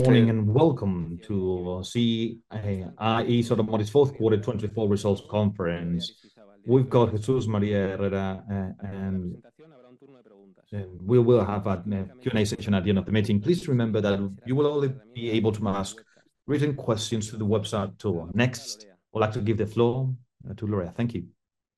Morning and welcome to CIE's Automotive's fourth quarter 2024 results conference. We've got Jesus Maria Herrera and we will have a Q&A session at the end of the meeting. Please remember that you will only be able to ask written questions through the website tool. Next, I'd like to give the floor to Lorea. Thank you.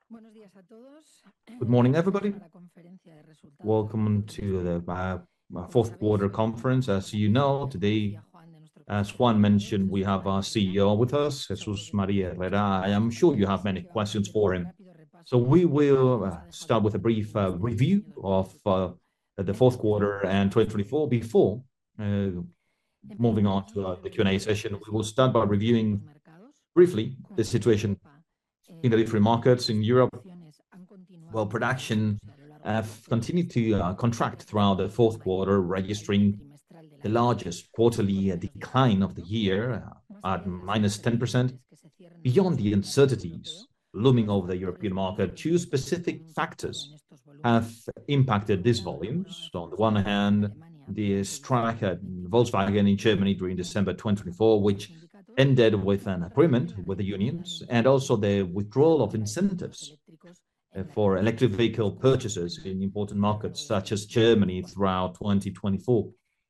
Good morning, everybody. Welcome to the fourth quarter conference. As you know, today, as Juan mentioned, we have our CEO with us, Jesus Maria Herrera. I am sure you have many questions for him. So we will start with a brief review of the fourth quarter and 2024 before moving on to the Q&A session. We will start by reviewing briefly the situation in the different markets in Europe. Well, production have continued to contract throughout the fourth quarter, registering the largest quarterly decline of the year at -10%. Beyond the uncertainties looming over the European market, two specific factors have impacted these volumes. So on the one hand, the strike at Volkswagen in Germany during December 2024, which ended with an agreement with the unions, and also the withdrawal of incentives for electric vehicle purchases in important markets such as Germany throughout 2024.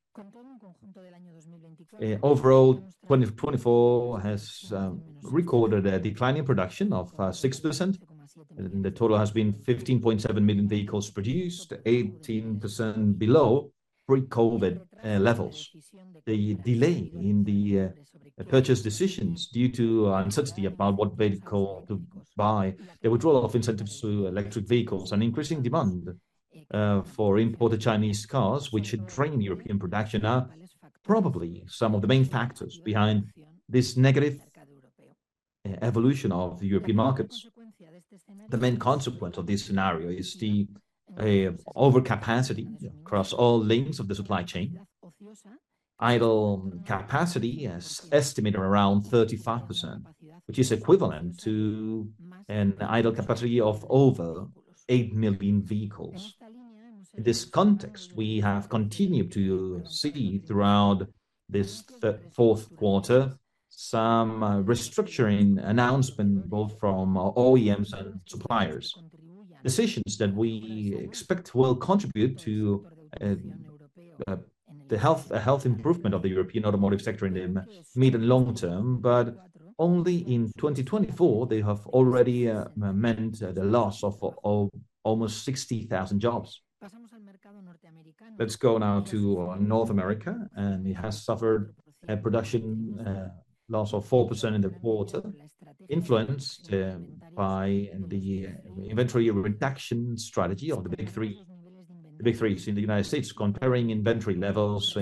Overall, 2024 has recorded a decline in production of 6%. The total has been 15.7 million vehicles produced, 18% below pre-COVID levels. The delay in the purchase decisions due to uncertainty about what vehicle to buy, the withdrawal of incentives to electric vehicles, and increasing demand for imported Chinese cars, which drain European production, are probably some of the main factors behind this negative evolution of the European markets. The main consequence of this scenario is the overcapacity across all lanes of the supply chain. Idle capacity is estimated around 35%, which is equivalent to an idle capacity of over 8 million vehicles. In this context, we have continued to see throughout this fourth quarter some restructuring announcement both from OEMs and suppliers. Decisions that we expect will contribute to the health improvement of the European automotive sector in the mid and long term, but only in 2024 they have already meant the loss of almost 60,000 jobs. Let's go now to North America, and it has suffered a production loss of 4% in the quarter, influenced by the inventory reduction strategy of the big threes in the United States, comparing inventory levels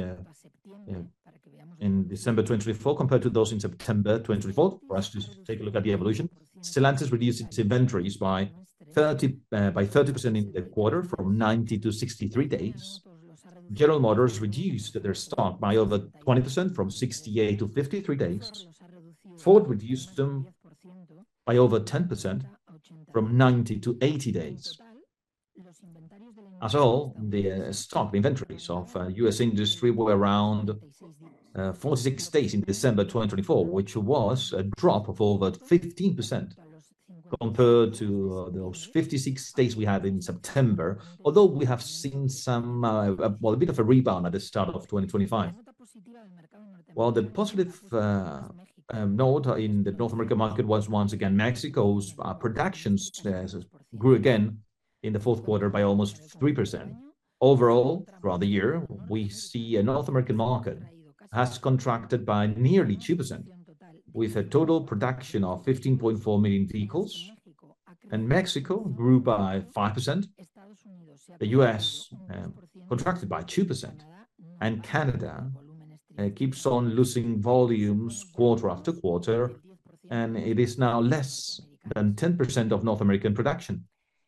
in December 2024 compared to those in September 2024. For us to take a look at the evolution, Stellantis reduced its inventories by 30% in the quarter, from 90 to 63 days. General Motors reduced their stock by over 20%, from 68 to 53 days. Ford reduced them by over 10%, from 90 to 80 days. As a whole, the stock inventories of US industry were around 46 days in December 2024, which was a drop of over 15% compared to those 56 days we had in September, although we have seen some, a bit of a rebound at the start of 2025. Well, the positive note in the North American market was once again Mexico's productions grew again in the fourth quarter by almost 3%. Overall, throughout the year, we see a North American market has contracted by nearly 2%, with a total production of 15.4 million vehicles, and Mexico grew by 5%. The US contracted by 2%, and Canada keeps on losing volumes quarter after quarter, and it is now less than 10% of North American production.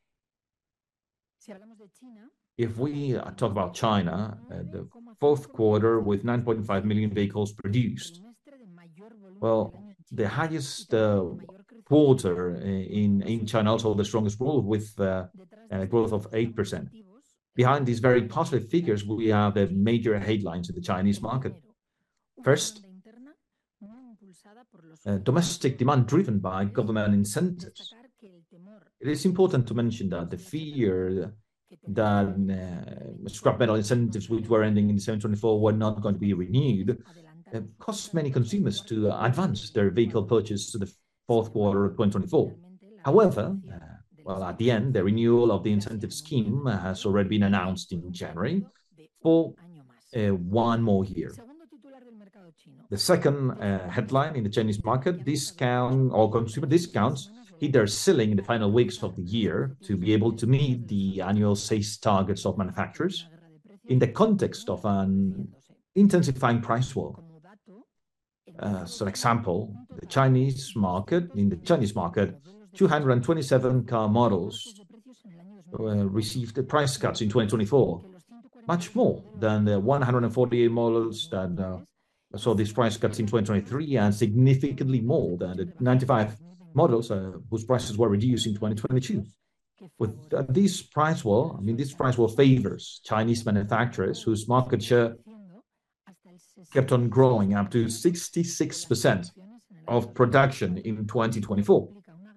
If we talk about China, the fourth quarter with 9.5 million vehicles produced, well, the highest quarter in China, also the strongest growth, with a growth of 8%. Behind these very positive figures, we have the major headlines in the Chinese market. First, domestic demand driven by government incentives. It is important to mention that the fear that scrap metal incentives, which were ending in December 24, were not going to be renewed, caused many consumers to advance their vehicle purchase to the fourth quarter of 2024. However, at the end, the renewal of the incentive scheme has already been announced in January for one more year. The second headline in the Chinese market, discount or consumer discounts hit their ceiling in the final weeks of the year to be able to meet the annual sales targets of manufacturers in the context of an intensifying price war. As an example, in the Chinese market, 227 car models received price cuts in 2024, much more than the 148 models that saw these price cuts in 2023, and significantly more than the 95 models whose prices were reduced in 2022. With this price war, this price war favors Chinese manufacturers whose market share kept on growing up to 66% of production in 2024,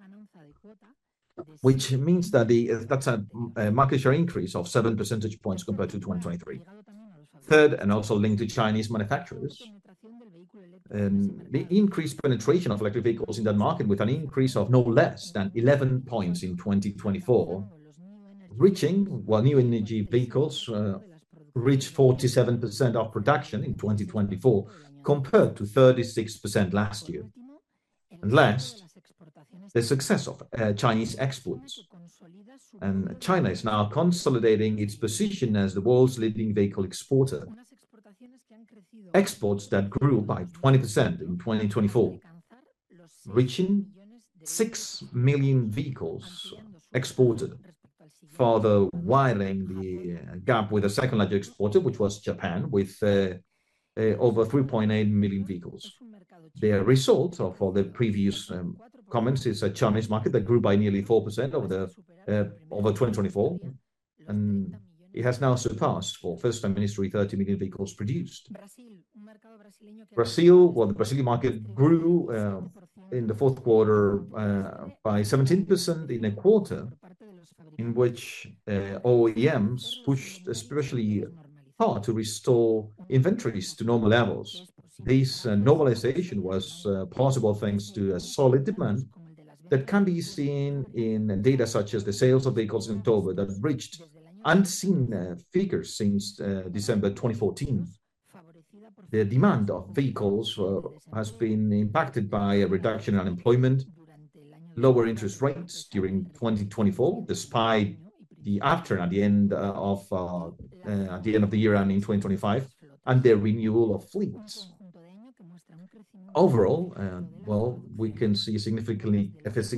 which means that that's a market share increase of 7 percentage points compared to 2023. Third, and also linked to Chinese manufacturers, the increased penetration of electric vehicles in that market, with an increase of no less than 11 points in 2024, reaching, while new energy vehicles reached 47% of production in 2024, compared to 36% last year. And last, the success of Chinese exports. And China is now consolidating its position as the world's leading vehicle exporter. Exports that grew by 20% in 2024, reaching 6 million vehicles exported, further widening the gap with the second largest exporter, which was Japan, with over 3.8 million vehicles. The result of all the previous comments is a Chinese market that grew by nearly 4% over 2024, and it has now surpassed, for first time in history, 30 million vehicles produced. Brazil, the Brazilian market grew in the fourth quarter by 17% in a quarter in which OEMs pushed especially hard to restore inventories to normal levels. This normalization was possible thanks to a solid demand that can be seen in data such as the sales of vehicles in October that reached unseen figures since December 2014. The demand of vehicles has been impacted by a reduction in unemployment, lower interest rates during 2024, despite the upturn at the end of the year and in 2025, and the renewal of fleets. Overall, we can see significant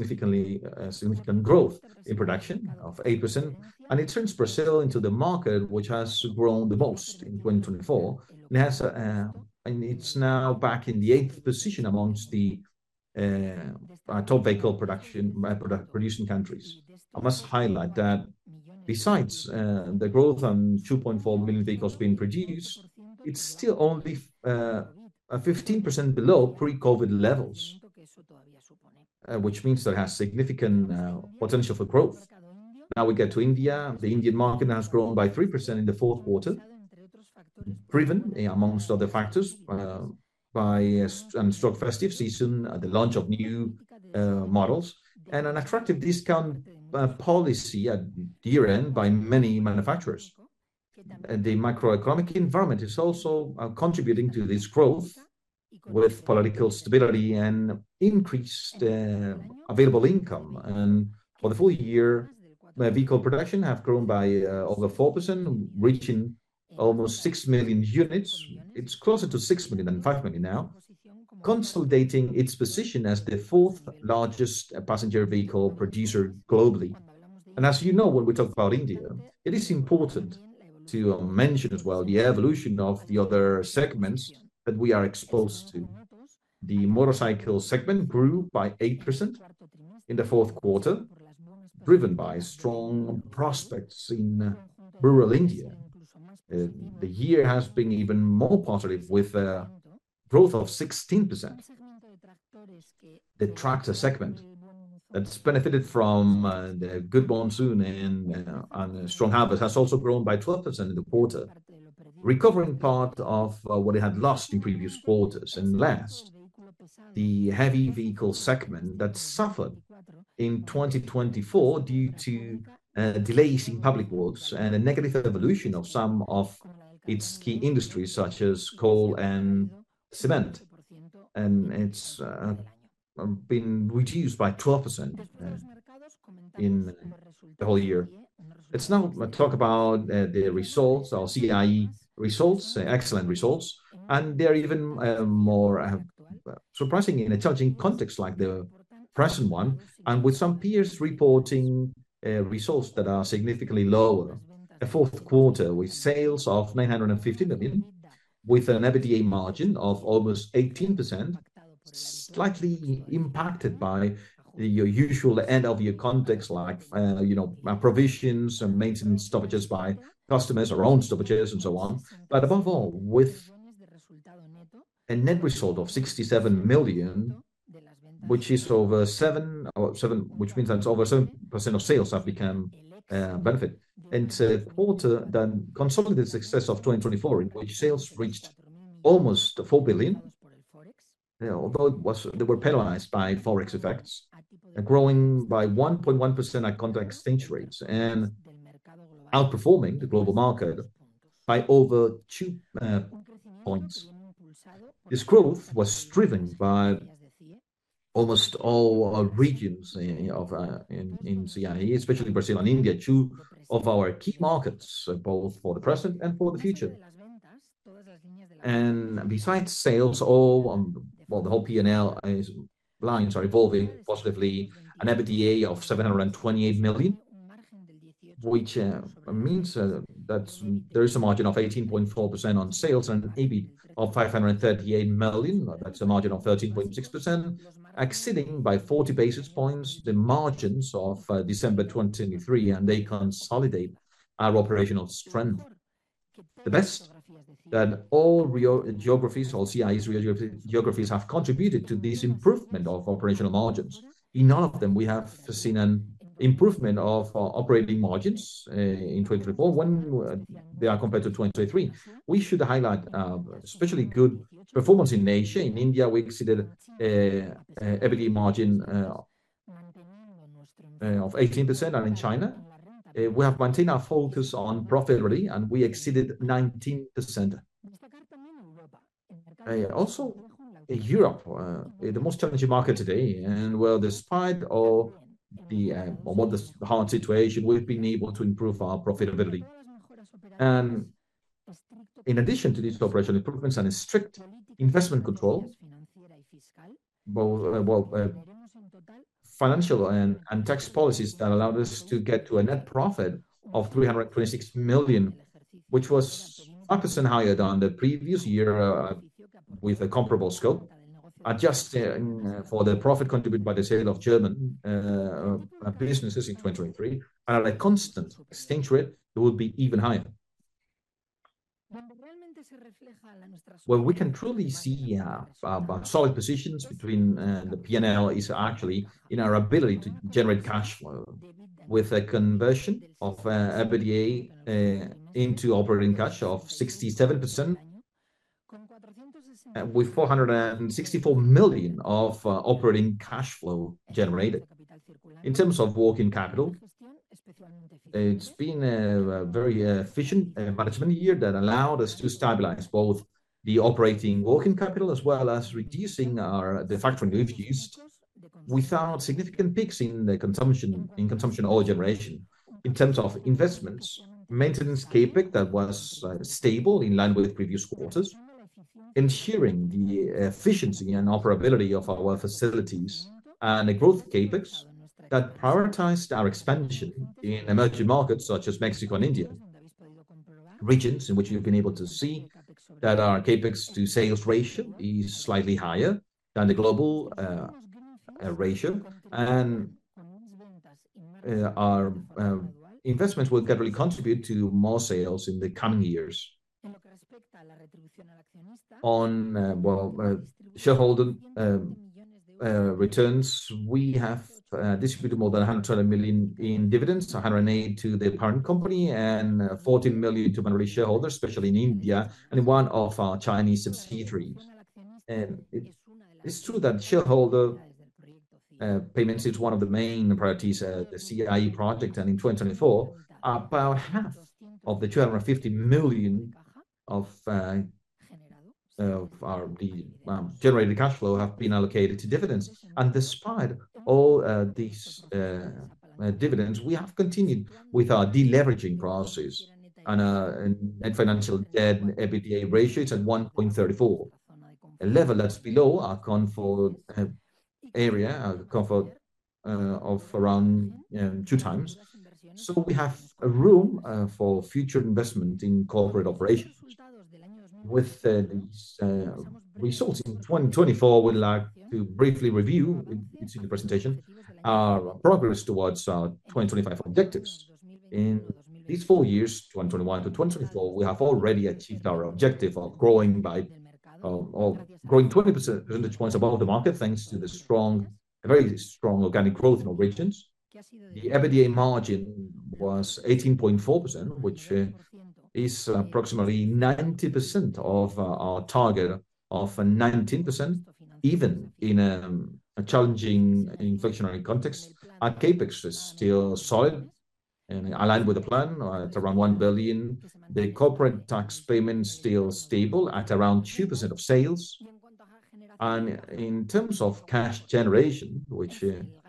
growth in production of 8%, and it turns Brazil into the market which has grown the most in 2024. And it's now back in the 8th position amongst the top vehicle producing countries. I must highlight that besides the growth on 2.4 million vehicles being produced, it's still only 15% below pre-COVID levels, which means that it has significant potential for growth. Now we get to India. The Indian market has grown by 3% in the fourth quarter, driven, amongst other factors, by a strong festive season, the launch of new models, and an attractive discount policy at year-end by many manufacturers. And the macroeconomic environment is also contributing to this growth, with political stability and increased available income. And for the full year, vehicle production have grown by over 4%, reaching almost 6 million units. It's closer to 6 million than 5 million now, consolidating its position as the fourth largest passenger vehicle producer globally. And as you know, when we talk about India, it is important to mention as well the evolution of the other segments that we are exposed to. The motorcycle segment grew by 8% in the fourth quarter, driven by strong prospects in rural India. The year has been even more positive, with growth of 16%. The tractor segment that's benefited from the good monsoon and a strong harvest has also grown by 12% in the quarter, recovering part of what it had lost in previous quarters. And last, the heavy vehicle segment that suffered in 2024 due to delays in public works and a negative evolution of some of its key industries, such as coal and cement. And it's been reduced by 12% in the whole year. Let's now talk about the results, our CIE results, excellent results, and they're even more surprising in a challenging context like the present one, and with some peers reporting results that are significantly lower. A fourth quarter with sales of 950 million, with an EBITDA margin of almost 18%, slightly impacted by your usual end-of-year context, like provisions and maintenance stoppages by customers, our own stoppages, and so on. But above all, with a net result of 67 million, which is over 7, which means that over 7% of sales have become benefit. And it's a quarter that consolidated the success of 2024, in which sales reached almost 4 billion, although they were penalized by forex effects, growing by 1.1% at constant exchange rates and outperforming the global market by over 2 points. This growth was driven by almost all regions in CIE, especially Brazil and India, two of our key markets, both for the present and for the future. And besides sales, the whole P&L lines are evolving positively. An EBITDA of 728 million, which means that there is a margin of 18.4% on sales, and an EBIT of 538 million. That's a margin of 13.6%, exceeding by 40 basis points the margins of December 2023, and they consolidate our operational strength. The best that all geographies, all CIE's geographies have contributed to this improvement of operational margins. In none of them, we have seen an improvement of operating margins in 2024 when they are compared to 2023. We should highlight especially good performance in Asia. In India, we exceeded EBITDA margin of 18%, and in China, we have maintained our focus on profitability, and we exceeded 19%. Also, Europe, the most challenging market today, and well, despite all the hard situation, we've been able to improve our profitability. And in addition to these operational improvements and a strict investment control, both financial and tax policies that allowed us to get to a net profit of 326 million, which was 5% higher than the previous year with a comparable scope, adjusting for the profit contributed by the sale of German businesses in 2023, and at a constant exchange rate, it would be even higher. Well, we can truly see solid positions between the P&L is actually in our ability to generate cash flow, with a conversion of EBITDA into operating cash of 67%, with 464 million of operating cash flow generated. In terms of working capital, it's been a very efficient management year that allowed us to stabilize both the operating working capital as well as reducing the factoring we've used without significant peaks in the consumption or generation. In terms of investments, maintenance CapEx that was stable in line with previous quarters, ensuring the efficiency and operability of our facilities, and a growth CapEx that prioritized our expansion in emerging markets such as Mexico and India, regions in which you've been able to see that our CapEx to sales ratio is slightly higher than the global ratio, and our investments will gradually contribute to more sales in the coming years. On shareholder returns, we have distributed more than 120 million in dividends, 108 to the parent company, and 14 million to minority shareholders, especially in India and in one of our Chinese subsidiaries. And it's true that shareholder payments is one of the main priorities, the CIE project, and in 2024, about half of the 250 million of our generated cash flow have been allocated to dividends. And despite all these dividends, we have continued with our deleveraging process, and net financial debt EBITDA ratio is at 1.34, a level that's below our comfort area, comfort of around 2 times. So we have a room for future investment in corporate operations. With these results in 2024, we'd like to briefly review, it's in the presentation, our progress towards our 2025 objectives. In these 4 years, 2021 to 2024, we have already achieved our objective of growing 20 percentage points above the market, thanks to the very strong organic growth in our regions. The EBITDA margin was 18.4%, which is approximately 90% of our target of 19%, even in a challenging inflationary context. Our CapEx is still solid and aligned with the plan at around 1 billion. The corporate tax payment is still stable at around 2% of sales. And in terms of cash generation, which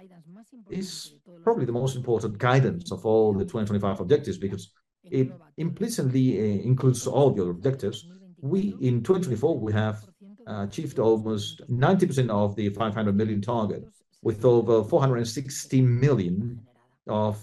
is probably the most important guidance of all the 2025 objectives, because it implicitly includes all the other objectives, in 2024, we have achieved almost 90% of the 500 million target, with over 460 million of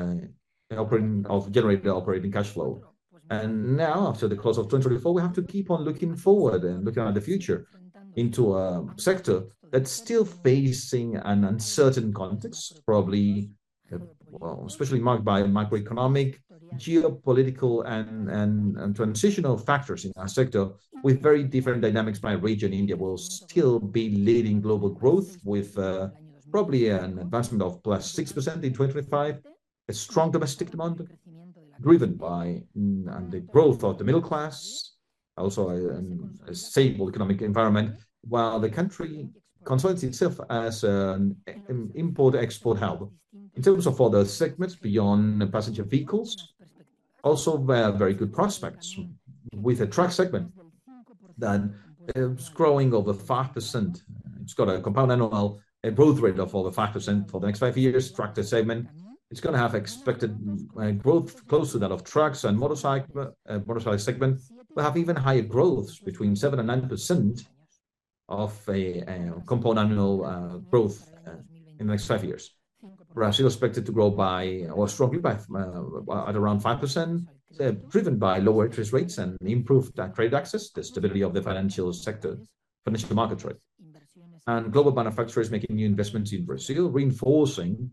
generated operating cash flow. And now, after the close of 2024, we have to keep on looking forward and looking at the future into a sector that's still facing an uncertain context, probably, especially marked by macroeconomic, geopolitical, and transitional factors in our sector, with very different dynamics by region. India will still be leading global growth with probably an advancement of plus 6% in 2025, a strong domestic demand driven by the growth of the middle class, also a stable economic environment, while the country consolidates itself as an import-export hub. In terms of other segments beyond passenger vehicles, also very good prospects, with a truck segment that is growing over 5%. It's got a compound annual growth rate of over 5% for the next 5 years. Tractor segment, it's going to have expected growth close to that of trucks, and motorcycle segment will have even higher growth, between 7 and 9% of a compound annual growth in the next 5 years. Brazil is expected to grow strongly at around 5%, driven by lower interest rates and improved trade access, the stability of the financial sector, financial market trade. And global manufacturers making new investments in Brazil, reinforcing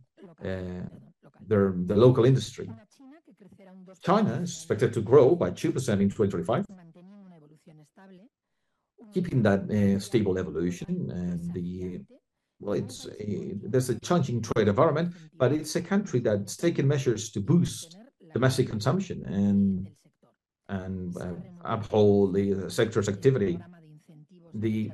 the local industry. China is expected to grow by 2% in 2025, keeping that stable evolution. And there's a challenging trade environment, but it's a country that's taken measures to boost domestic consumption and uphold the sector's activity. The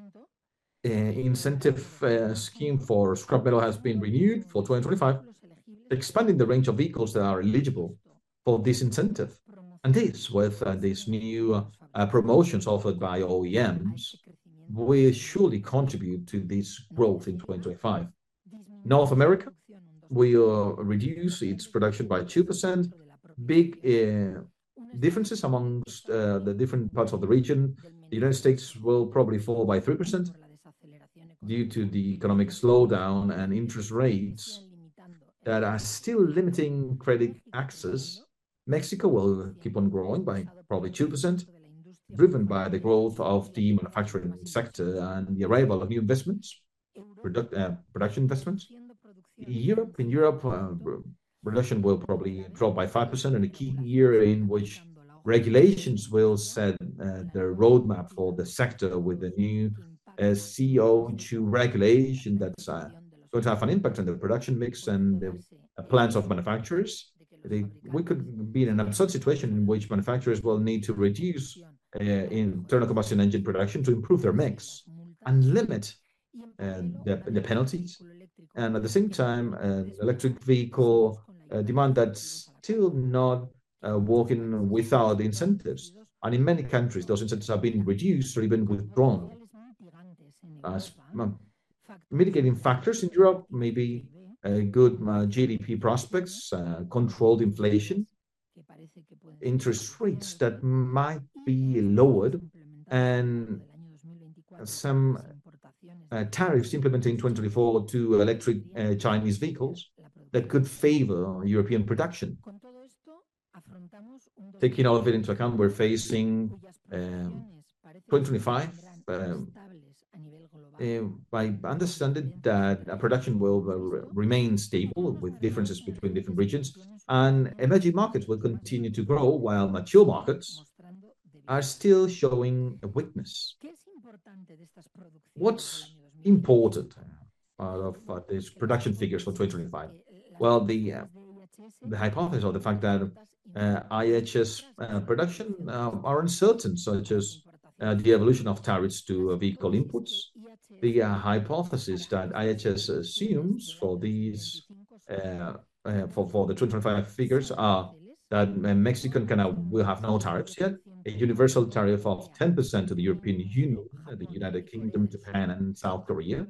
incentive scheme for scrap metal has been renewed for 2025, expanding the range of vehicles that are eligible for this incentive. And this, with these new promotions offered by OEMs, will surely contribute to this growth in 2025. North America will reduce its production by 2%. Big differences amongst the different parts of the region. The United States will probably fall by 3% due to the economic slowdown and interest rates that are still limiting credit access. Mexico will keep on growing by probably 2%, driven by the growth of the manufacturing sector and the arrival of new investments, production investments. In Europe, production will probably drop by 5% in a key year in which regulations will set the roadmap for the sector with the new CO2 regulation that's going to have an impact on the production mix and the plans of manufacturers. We could be in an absurd situation in which manufacturers will need to reduce internal combustion engine production to improve their mix and limit the penalties. And at the same time, electric vehicle demand that's still not working without incentives. And in many countries, those incentives have been reduced or even withdrawn. As mitigating factors in Europe, maybe good GDP prospects, controlled inflation, interest rates that might be lowered, and some tariffs implemented in 2024 to electric Chinese vehicles that could favor European production. Taking all of it into account, we're facing 2025 by understanding that production will remain stable with differences between different regions, and emerging markets will continue to grow while mature markets are still showing a weakness. What's important out of these production figures for 2025? Well, the hypothesis or the fact that IHS production are uncertain, such as the evolution of tariffs to vehicle inputs. The hypothesis that IHS assumes for these for the 2025 figures are that Mexico will have no tariffs yet, a universal tariff of 10% to the European Union, the United Kingdom, Japan, and South Korea,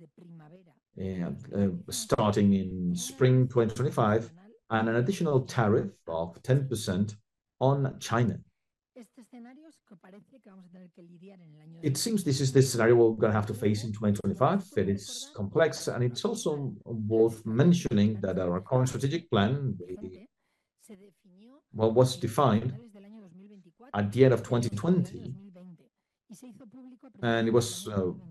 starting in spring 2025, and an additional tariff of 10% on China. It seems this is the scenario we're going to have to face in 2025. It is complex, and it's also worth mentioning that our current strategic plan was defined at the end of 2020, and it was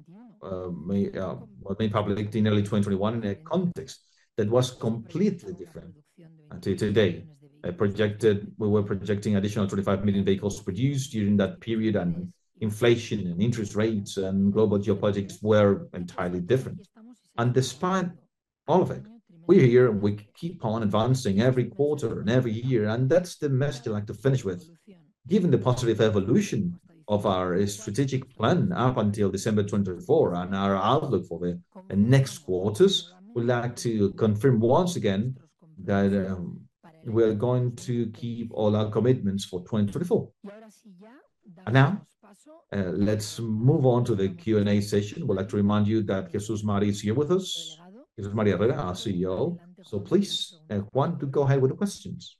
made public in early 2021 in a context that was completely different until today. We were projecting additional 25 million vehicles produced during that period, and inflation and interest rates and global geopolitics were entirely different. And despite all of it, we're here and we keep on advancing every quarter and every year, and that's the message I'd like to finish with. Given the positive evolution of our strategic plan up until December 2024 and our outlook for the next quarters, we'd like to confirm once again that we're going to keep all our commitments for 2024. And now, let's move on to the Q&A session. We'd like to remind you that Jesús María is here with us. Jesús María Herrera, our CEO. So please, Juan, to go ahead with the questions.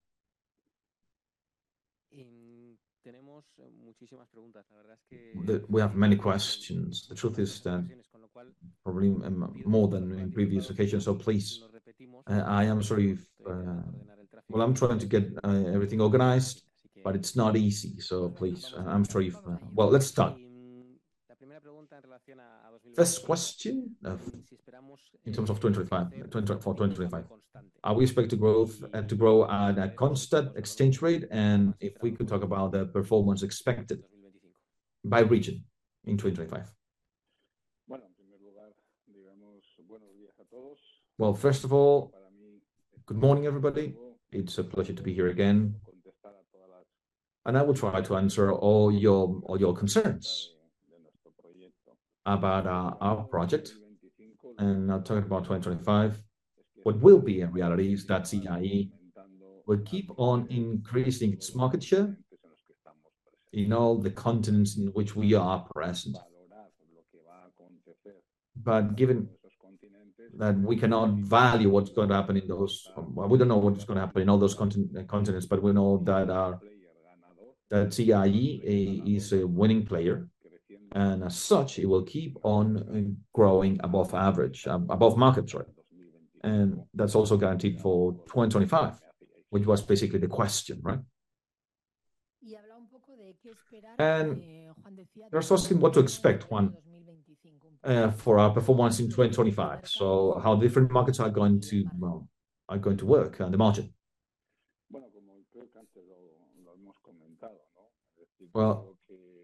We have many questions. The truth is that probably more than in previous occasions. So please, I am sorry if, I'm trying to get everything organized, but it's not easy. So please, I'm sorry if, let's start. First question in terms of 2025. Are we expecting to grow at a constant exchange rate? And if we could talk about the performance expected by region in 2025. Well, first of all, good morning, everybody. It's a pleasure to be here again. And I will try to answer all your concerns about our project. And I'll talk about 2025. What will be in reality is that CIE will keep on increasing its market share in all the continents in which we are present. But given that we cannot value what's going to happen in those, we don't know what's going to happen in all those continents, but we know that CIE is a winning player, and as such, it will keep on growing above average, above market rate. And that's also guaranteed for 2025, which was basically the question, right? And you're asking what to expect, Juan, for our performance in 2025. So how different markets are going to work on the margin. Well,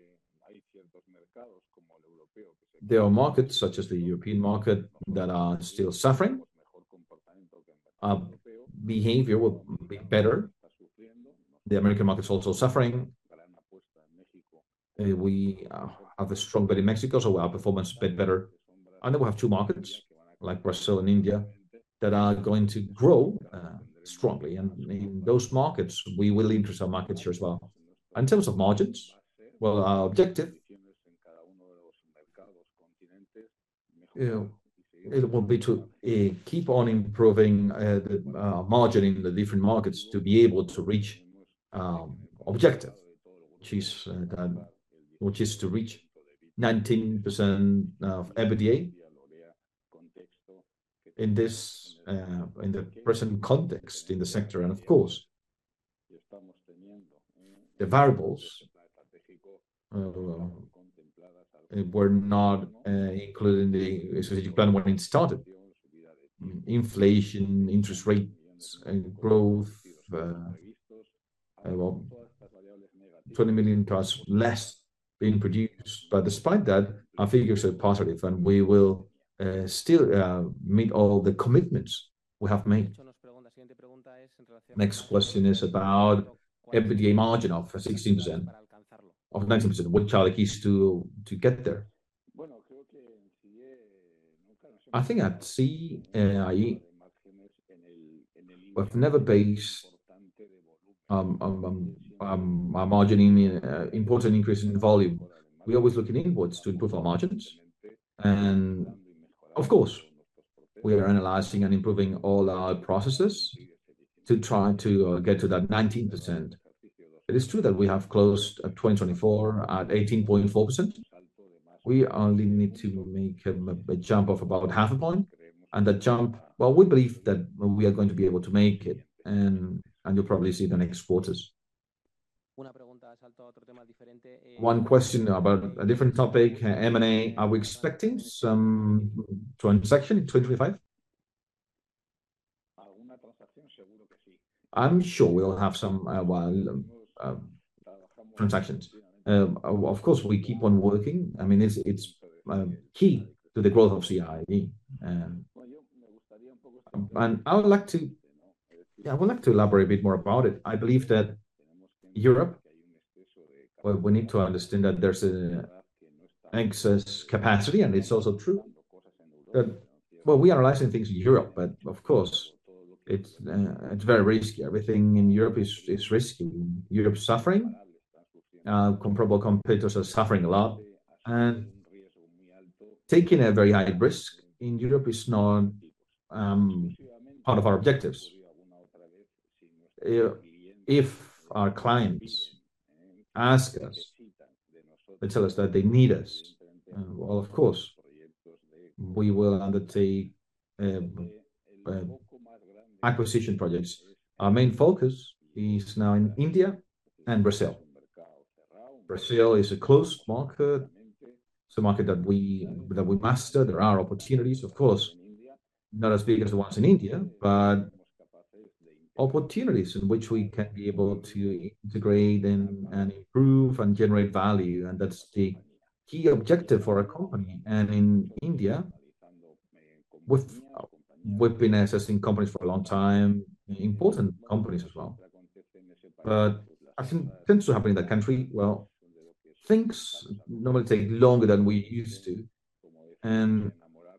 there are markets such as the European market that are still suffering. Our behavior will be better. The American market is also suffering. We have a strong bet in Mexico, so our performance is a bit better. And then we have two markets like Brazil and India that are going to grow strongly. And in those markets, we will increase our market share as well. In terms of margins, well, our objective it will be to keep on improving the margin in the different markets to be able to reach objective, which is to reach 19% of EBITDA in this in the present context in the sector. And of course, the variables were not included in the strategic plan when it started. Inflation, interest rates, growth, well, 20 million cars less being produced. But despite that, our figures are positive, and we will still meet all the commitments we have made. Next question is about EBITDA margin of 16%, of 19%. What challenge is to get there? I think at CIE, we've never based our margin in important increase in volume. We always look inwards to improve our margins. And of course, we are analyzing and improving all our processes to try to get to that 19%. It is true that we have closed 2024 at 18.4%. We only need to make a jump of about half a point. And that jump, well, we believe that we are going to be able to make it. And you'll probably see the next quarters. One question about a different topic, M&A. Are we expecting some transaction in 2025? I'm sure we'll have some transactions. Of course, we keep on working. I mean, it's key to the growth of CIE. And I would like to elaborate a bit more about it. I believe that Europe, well, we need to understand that there's an excess capacity, and it's also true that, well, we are analyzing things in Europe, but of course, it's very risky. Everything in Europe is risky. Europe's suffering. Comparable competitors are suffering a lot. And taking a very high risk in Europe is not part of our objectives. If our clients ask us, they tell us that they need us, well, of course, we will undertake acquisition projects. Our main focus is now in India and Brazil. Brazil is a closed market. It's a market that we master. There are opportunities, of course, not as big as the ones in India, but opportunities in which we can be able to integrate and improve and generate value. And that's the key objective for a company. And in India, we've been assessing companies for a long time, important companies as well. But I think tends to happen in that country. Well, things normally take longer than we used to. And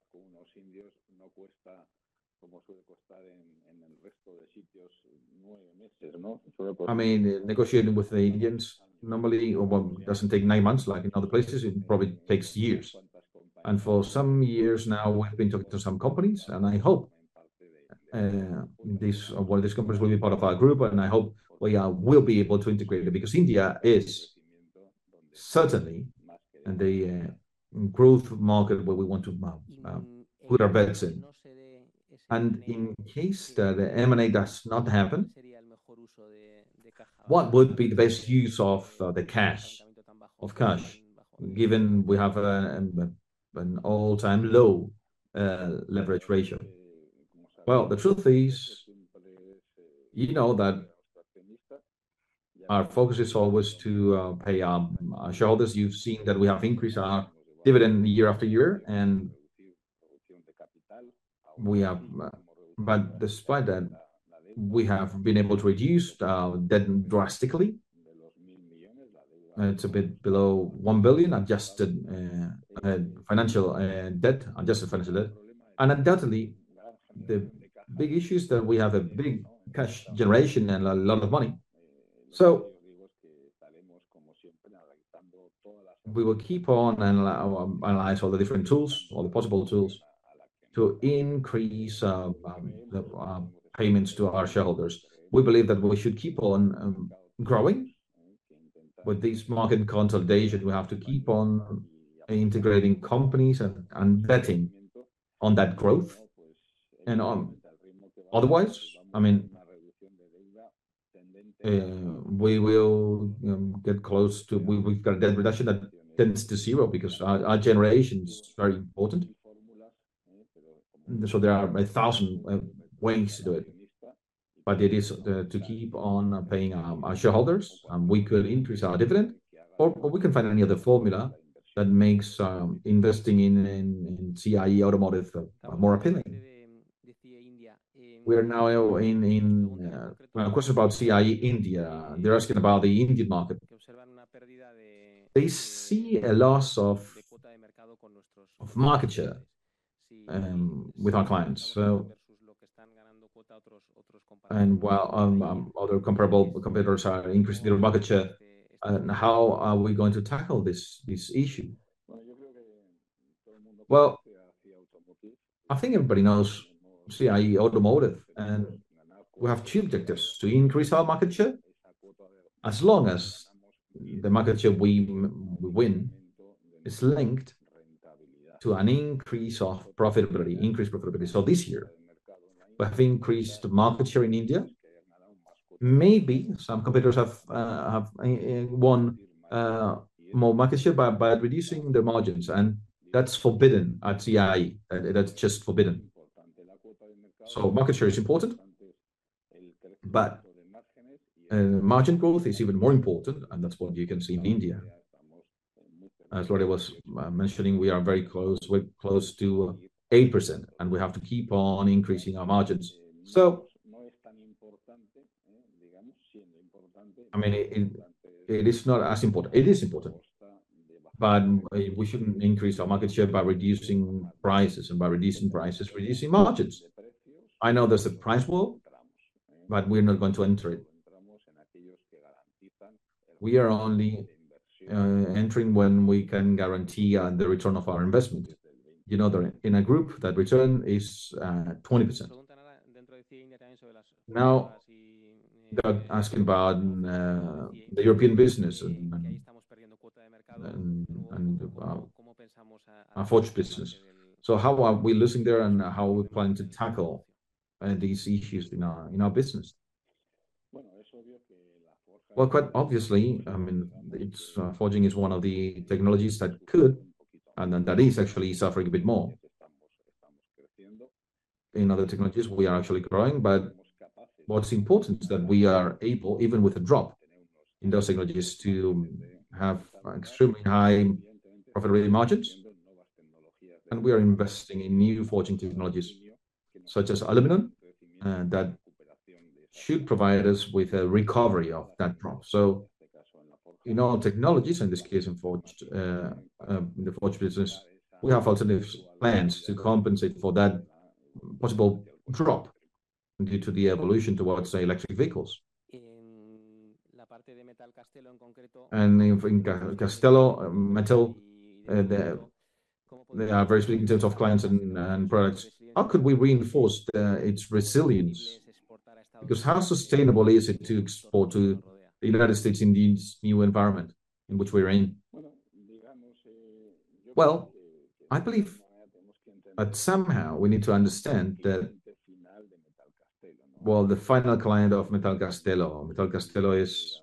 I mean, negotiating with the Indians normally doesn't take 9 months like in other places. It probably takes years. And for some years now, we've been talking to some companies, and I hope one of these companies will be part of our group, and I hope we will be able to integrate it because India is certainly the growth market where we want to put our bets in. And in case that the M&A does not happen, what would be the best use of the cash, given we have an all-time low leverage ratio? Well, the truth is, you know that our focus is always to pay our shareholders. You've seen that we have increased our dividend year after year, and we have, but despite that, we have been able to reduce debt drastically. It's a bit below 1 billion adjusted financial debt, adjusted financial debt. And undoubtedly, the big issue is that we have a big cash generation and a lot of money. So we will keep on and analyze all the different tools, all the possible tools, to increase the payments to our shareholders. We believe that we should keep on growing. With this market consolidation, we have to keep on integrating companies and betting on that growth. And otherwise, I mean, we will get close to, we've got a debt reduction that tends to zero because our generation is very important. So there are 1,000 ways to do it. But it is to keep on paying our shareholders. We could increase our dividend, or we can find any other formula that makes investing in CIE Automotive more appealing. We are now in a question about CIE India. They're asking about the Indian market. They see a loss of market share with our clients. So, and while other comparable competitors are increasing their market share, how are we going to tackle this issue? Well, I think everybody knows CIE Automotive, and we have two objectives: to increase our market share. As long as the market share we win is linked to an increase of profitability, increased profitability. So this year, we have increased market share in India. Maybe some competitors have won more market share by reducing their margins, and that's forbidden at CIE. That's just forbidden. So market share is important, but margin growth is even more important, and that's what you can see in India. As Lore was mentioning, we are very close. We're close to 8%, and we have to keep on increasing our margins. So, I mean, it is not as important. It is important, but we shouldn't increase our market share by reducing prices, and by reducing prices, reducing margins. I know there's a price war, but we're not going to enter it. We are only entering when we can guarantee the return of our investment. You know, in a group, that return is 20%. Now, they're asking about the European business and our forge business. So how are we losing there, and how are we planning to tackle these issues in our business? Well, quite obviously, I mean, forging is one of the technologies that could, and then that is actually suffering a bit more. In other technologies, we are actually growing, but what's important is that we are able, even with a drop in those technologies, to have extremely high profitability margins. And we are investing in new forging technologies, such as aluminum, that should provide us with a recovery of that drop. So, in all technologies, in this case, in the forge business, we have alternative plans to compensate for that possible drop due to the evolution towards electric vehicles. And in Castello Metal, they are very big in terms of clients and products. How could we reinforce its resilience? Because how sustainable is it to export to the United States in this new environment in which we're in? Well, I believe that somehow we need to understand that, well, the final client of Metal Castello is,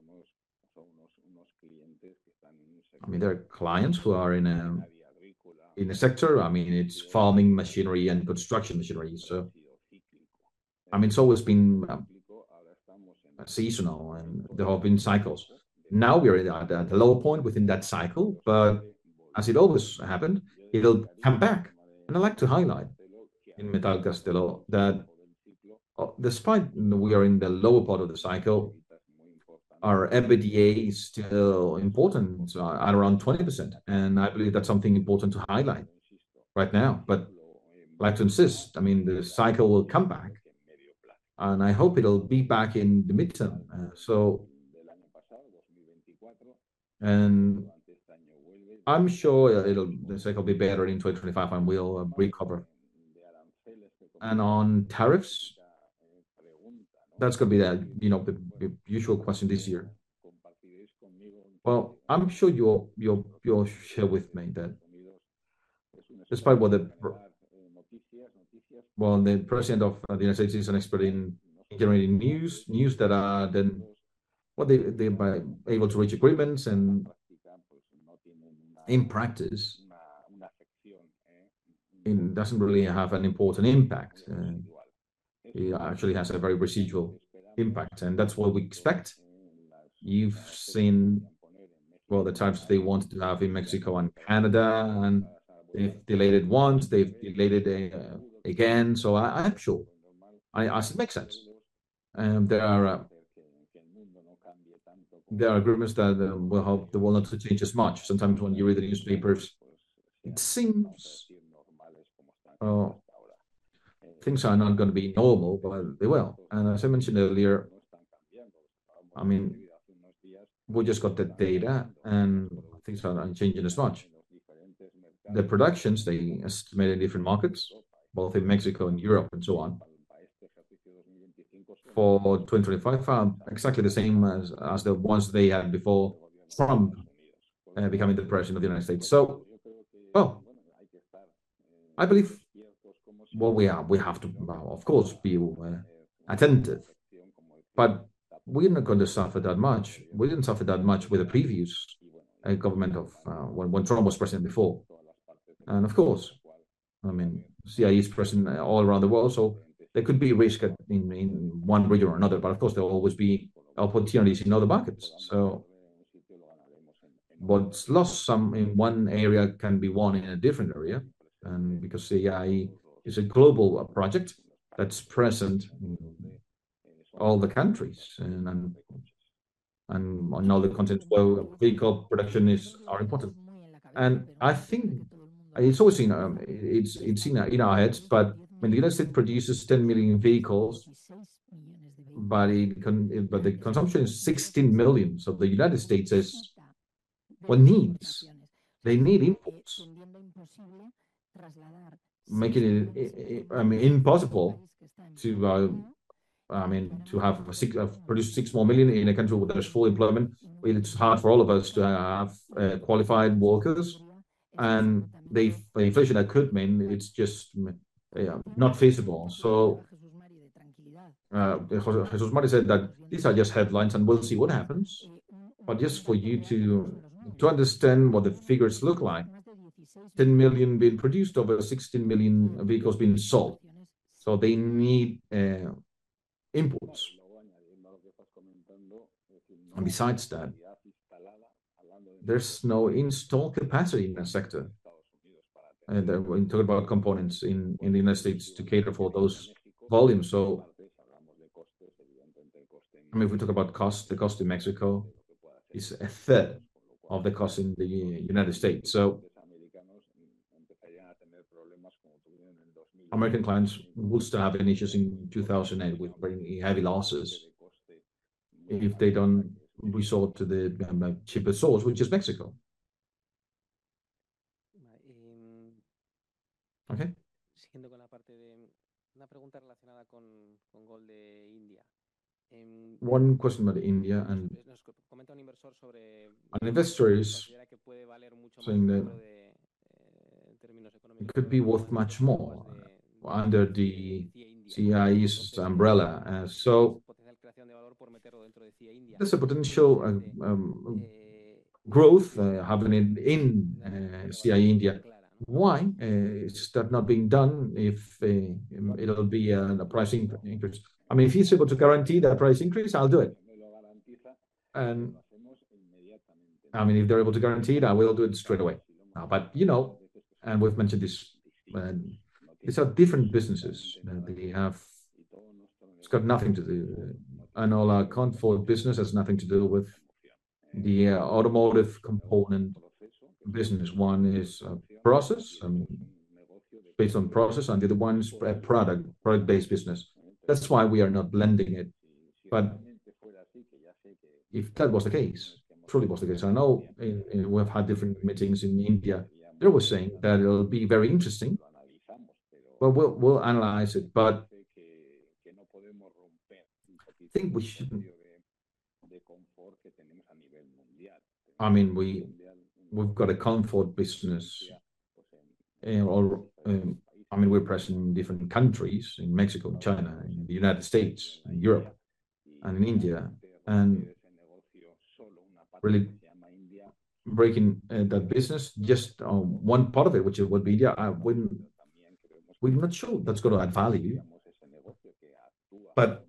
I mean, there are clients who are in a sector. I mean, it's farming machinery and construction machinery. So, I mean, it's always been seasonal, and there have been cycles. Now we're at the low point within that cycle, but as it always happened, it'll come back. And I like to highlight in Metal Castello that despite we are in the lower part of the cycle, our EBITDA is still important at around 20%. And I believe that's something important to highlight right now. But I like to insist, I mean, the cycle will come back, and I hope it'll be back in the midterm. And I'm sure the cycle will be better in 2025 and we'll recover. And on tariffs, that's going to be the usual question this year. Well, I'm sure you'll share with me that despite what the president of the United States is an expert in generating news that are then they're able to reach agreements, and in practice, it doesn't really have an important impact. It actually has a very residual impact, and that's what we expect. You've seen, well, the types they want to have in Mexico and Canada, and they've delayed it once, they've delayed it again. So I'm sure, it makes sense. There are agreements that will help the world not to change as much. Sometimes when you read the newspapers, it seems things are not going to be normal, but they will. And as I mentioned earlier, I mean, we just got the data and things are not changing as much. The productions, they estimate in different markets, both in Mexico and Europe and so on, for 2025 are exactly the same as the ones they had before Trump becoming the president of the United States. So, well, I believe we have to, of course, be attentive, but we're not going to suffer that much. We didn't suffer that much with the previous government of when Trump was president before. And of course, I mean, CIA is present all around the world, so there could be risk in one region or another, but of course there will always be opportunities in other markets. So what's lost some in one area can be won in a different area, and because CIA is a global project that's present in all the countries and on all the continents where vehicle production are important. And I think it's always in in our heads, but when the United States produces 10 million vehicles, but the consumption is 16 million. So the United States is what needs. They need imports, making it impossible to produce 6 more million in a country where there's full employment. It's hard for all of us to have qualified workers, and the inflation that could mean it's just not feasible. So Jesus Mari said that these are just headlines and we'll see what happens. But just for you to understand what the figures look like, 10 million being produced, over 16 million vehicles being sold. So they need imports. And besides that, there's no install capacity in the sector. And when you talk about components in the United States to cater for those volumes. So, I mean, if we talk about cost, the cost in Mexico is a third of the cost in the United States. So, American clients will still have issues in 2008 with very heavy losses if they don't resort to the cheapest source, which is Mexico. Okay. Siguiendo con la parte de una pregunta relacionada con Gol de India. One question about India, and an investor is saying that it could be worth much more under the CIE's umbrella. So there's a potential growth happening in CIE India. Why is that not being done if it'll be a pricing increase? I mean, if he's able to guarantee that price increase, I'll do it. And I mean, if they're able to guarantee it, I will do it straight away. But and we've mentioned this, uh, these are different businesses. They have it's got nothing to do. And all our comfort business has nothing to do with the automotive component business. One is process, based on process, and the other one is product-based business. That's why we are not blending it. But if that was the case, truly was the case, I know we've had different meetings in India. They were saying that it'll be very interesting, but we'll analyze it. But I think we shouldn't. I mean, we've got a comfort business, or I mean, we're present in different countries, in Mexico, in China, in the United States, in Europe, and in India, and really breaking that business just on one part of it, which would be India. We're not sure that's going to add value, but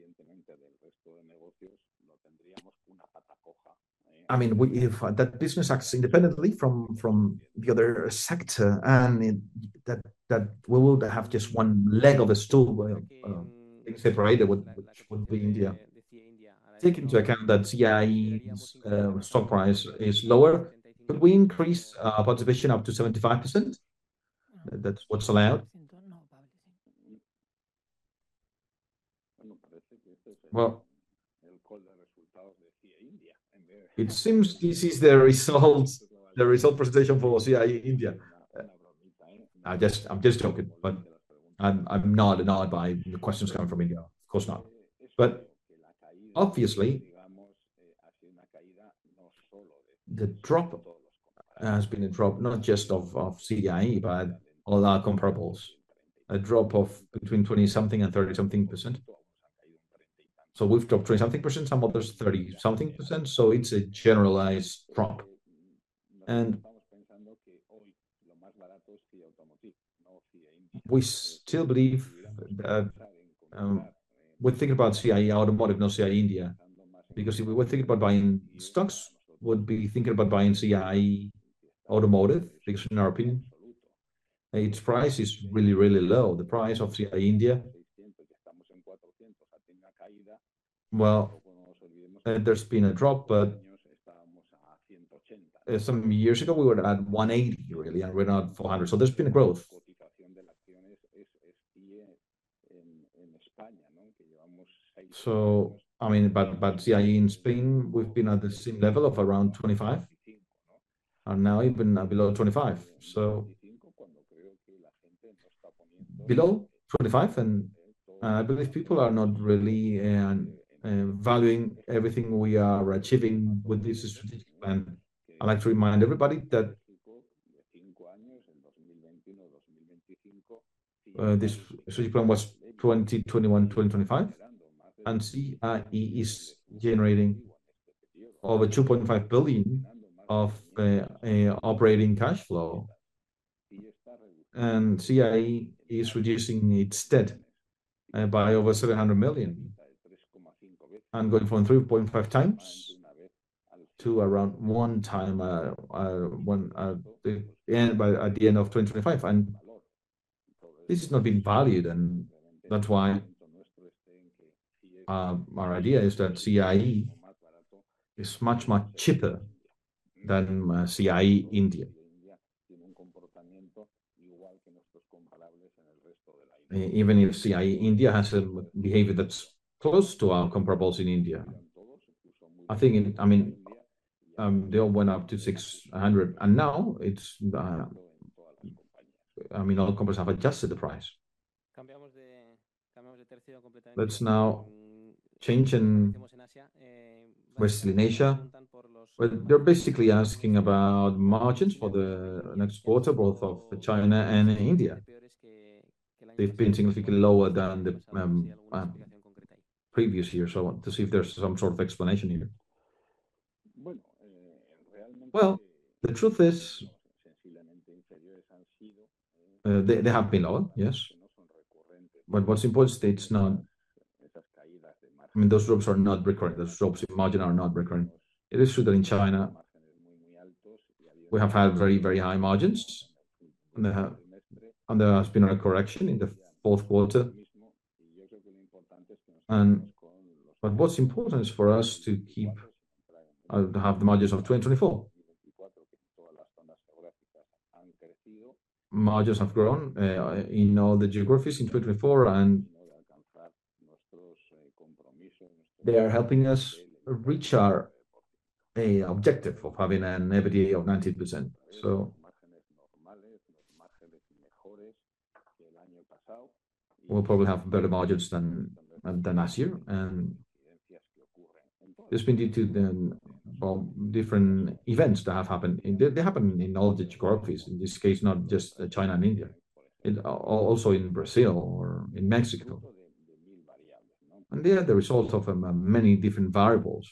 I mean, if that business acts independently from the other sector, and that we will have just one leg of a stool separated, which would be India. Take into account that CIE's stock price is lower, could we increase participation up to 75%? That's what's allowed. Well, it seems this is the result presentation for CIE India. I'm just joking, but I'm not annoyed by the questions coming from India. Of course not. But obviously, the drop has been a drop not just of CIE, but all our comparables. A drop of between 20 something and 30 something percent. So we've dropped 20 something percent, some others 30 something percent. So it's a generalized drop. And we still believe that we're thinking about CIE Automotive, not CIE India. Because if we were thinking about buying stocks, would be thinking about buying CIE Automotive, because in our opinion, its price is really, really low. The price of CIE India, well, there's been a drop, but some years ago we were at 180 really, and we're not 400. So there's been a growth. So I mean, but CIE in Spain, we've been at the same level of around 25, and now even below 25. So below 25, and I believe people are not really valuing everything we are achieving with this strategic plan. I like to remind everybody that this strategic plan was 2021-2025, and CIE is generating over 2.5 billion of operating cash flow, and CIE is reducing its debt by over 700 million, and going from 3.5 times to around 1 time at the end of 2025, and this is not being valued, and that's why our idea is that CIE is much cheaper than CIE India. Even if CIE India has a behavior that's close to our comparables in India. I think, they all went up to 600, and now it's, all companies have adjusted the price. Let's now change in Western Asia. But they're basically asking about margins for the next quarter, both of China and India. They've been significantly lower than the previous year. So I want to see if there's some sort of explanation here. Well, the truth is, they have been lower, yes. But what's important is it's not I mean, those drops are not recurring. Those drops in margin are not recurring. It is true that in China, we have had very, very high margins, and there has been a correction in the fourth quarter. But what's important is for us to have the margins of 2024. Margins have grown in all the geographies in 2024, and they are helping us reach our objective of having an EBITDA of 19%. So we'll probably have better margins than last year, and it's been due to different events that have happened. They happen in all the geographies. In this case, not just China and India, also in Brazil or in Mexico. And they are the result of many different variables.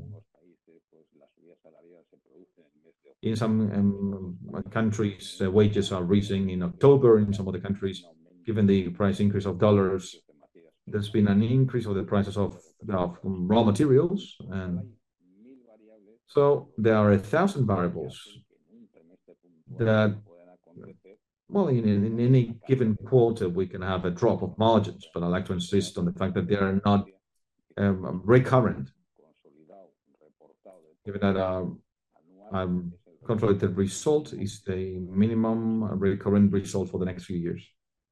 In some countries, wages are rising in October. In some other countries, given the price increase of dollars, there's been an increase of the prices of raw materials. And so there are 1,000 variables that, well, in any given quarter, we can have a drop of margins, but I like to insist on the fact that they are not recurrent, given that our consolidated result is the minimum recurrent result for the next few years.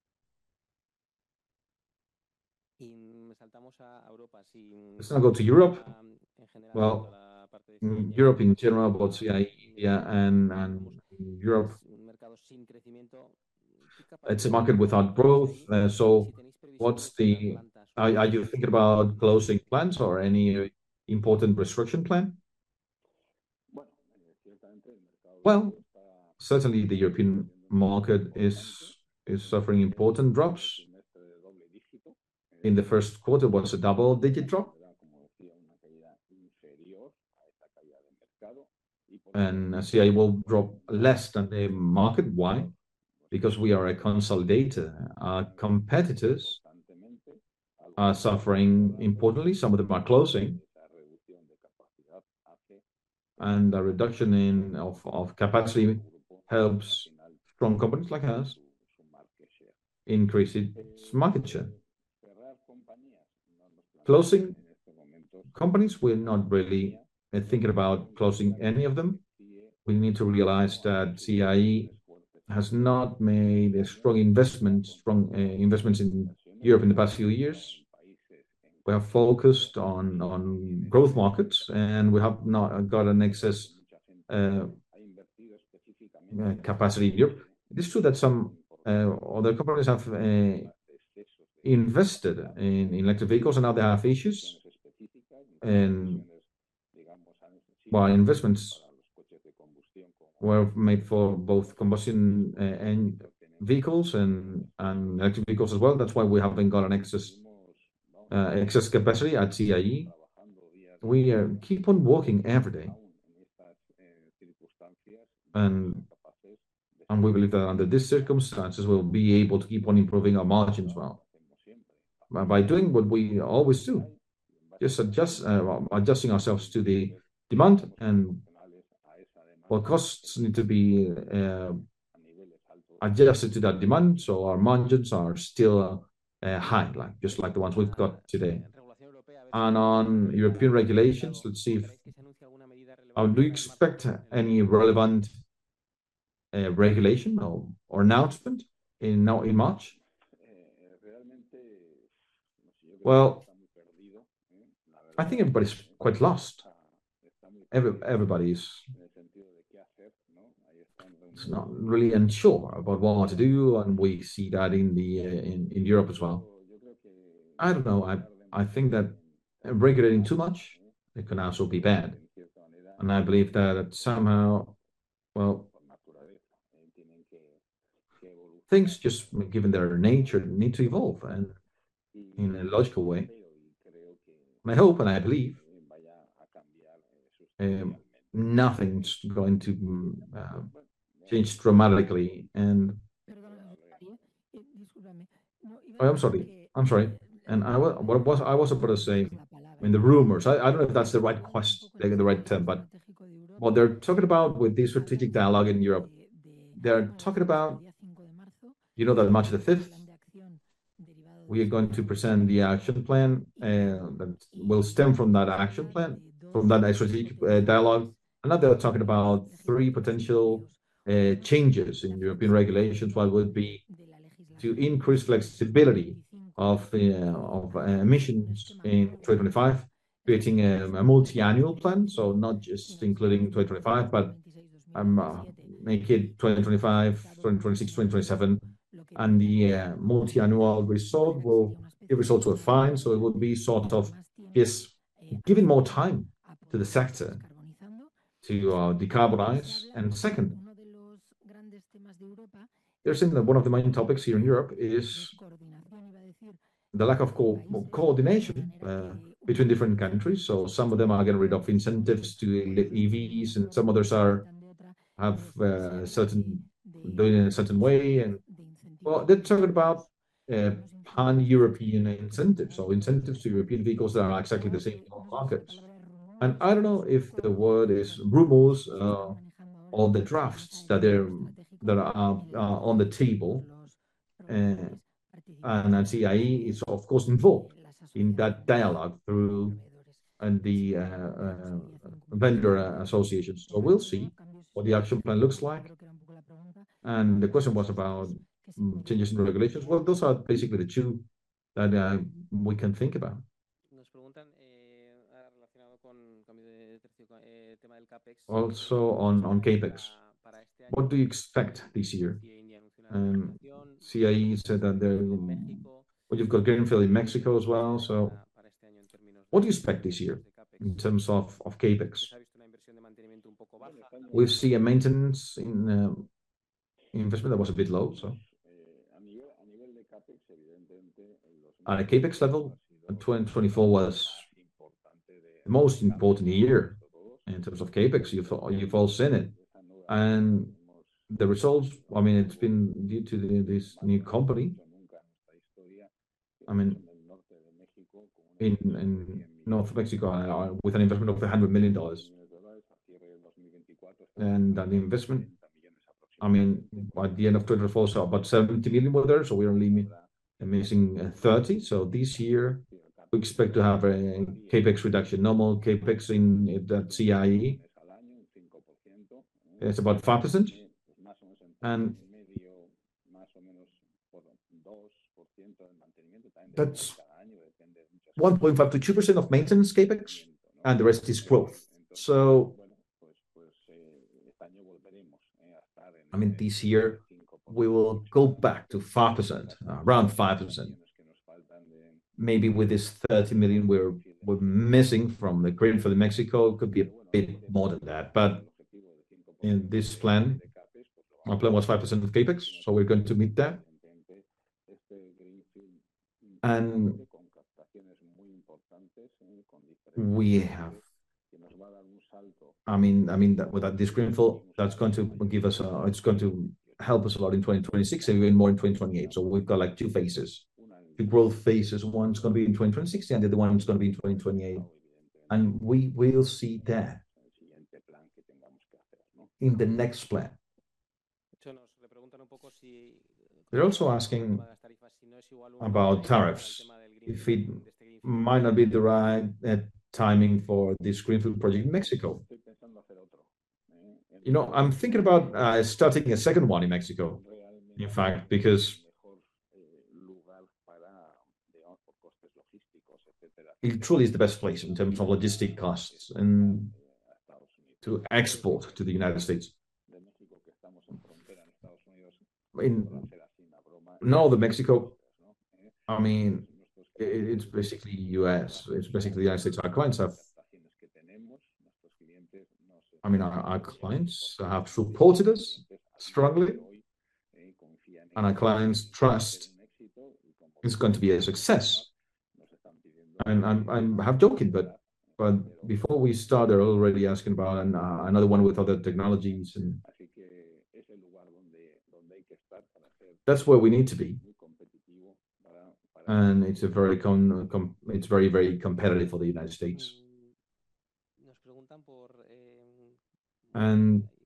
Let's now go to Europe. Well, Europe in general, both CIE, India, and Europe, it's a market without growth. So are you thinking about closing plants or any important restriction plan? Well, certainly the European market is suffering important drops. In the first quarter was a double-digit drop. And CIE will drop less than the market. Why? Because we are a consolidator. Our competitors are suffering importantly. Some of them are closing. And the reduction of capacity helps strong companies like us increase its market share. Closing companies, we're not really thinking about closing any of them. We need to realize that CIE has not made strong investments in Europe in the past few years. We have focused on growth markets, and we have not got an excess capacity in Europe. It is true that some other companies have invested in electric vehicles, and now they have issues. And while investments were made for both combustion vehicles and electric vehicles as well, that's why we haven't got an excess capacity at CIE. We keep on working every day, and we believe that under these circumstances, we'll be able to keep on improving our margins well by doing what we always do, just adjusting ourselves to the demand, and what costs need to be adjusted to that demand, so our margins are still high, just like the ones we've got today. And on European regulations, let's see if do you expect any relevant regulation or announcement in March? Well, I think everybody's quite lost. Everybody's not really unsure about what to do, and we see that in Europe as well. I don't know. I think that regulating too much, it can also be bad. And I believe that somehow, well, things just given their nature need to evolve and in a logical way. And I hope and I believe nothing's going to change dramatically. And I'm sorry. And I was about to say mean, the rumors. I don't know if that's the right question, the right term, but what they're talking about with this strategic dialogue in Europe, they're talking about, that March the 5th, we are going to present the action plan that will stem from that action plan, from that strategic dialogue. And now they're talking about three potential changes in European regulations. One would be to increase flexibility of emissions in 2025, creating a multi-annual plan, so not just including 2025, but make it 2025, 2026, 2027, and the multi-annual result will give result to a fine, so it would be sort of giving more time to the sector to decarbonize. And second, they're saying that one of the main topics here in Europe is the lack of coordination between different countries. So some of them are getting rid of incentives to EVs, and some others have doing it in a certain way. And well, they're talking about pan-European incentives, so incentives to European vehicles that are exactly the same in all markets. And I don't know if the word is rumors or the drafts that are on the table, and CIE is of course involved in that dialogue through the vendor associations. So we'll see what the action plan looks like. And the question was about changes in regulations. Well, those are basically the two that we can think about. Also on CAPEX, what do you expect this year? CIE said that you've got Greenfield in Mexico as well. So what do you expect this year in terms of CAPEX? We see a maintenance in investment that was a bit low. So at a CAPEX level, 2024 was the most important year in terms of CAPEX. You've all seen it. And the results, I mean, it's been due to this new company. I mean, in North Mexico, with an investment of $100 million. And that investment, I mean, at the end of 2024, so about 70 million were there. So we're only missing 30. So this year, we expect to have a CAPEX reduction. Normal CAPEX in that CIE, it's about 5%. And that's 1.5 to 2% of maintenance CAPEX, and the rest is growth. So, I mean, this year we will go back to 5%, around 5%. Maybe with this 30 million we're missing from the Greenfield in Mexico, it could be a bit more than that. But in this plan, our plan was 5% of CAPEX, so we're going to meet that. And we have, I mean that with this Greenfield, that's going to give us, it's going to help us a lot in 2026 and even more in 2028. So we've got like two phases, two growth phases. One's going to be in 2026 and the other one's going to be in 2028. And we will see that in the next plan. They're also asking about tariffs, if it might not be the right timing for this Greenfield project in Mexico. I'm thinking about starting a second one in Mexico, in fact, because it truly is the best place in terms of logistic costs and to export to the United States. In northern Mexico, I mean, it's basically US. It's basically the United States. Our clients have, I mean, our clients have supported us strongly, and our clients trust it's going to be a success. And I'm half joking, but before we start, they're already asking about another one with other technologies, and that's where we need to be and it's it's very competitive for the United States. And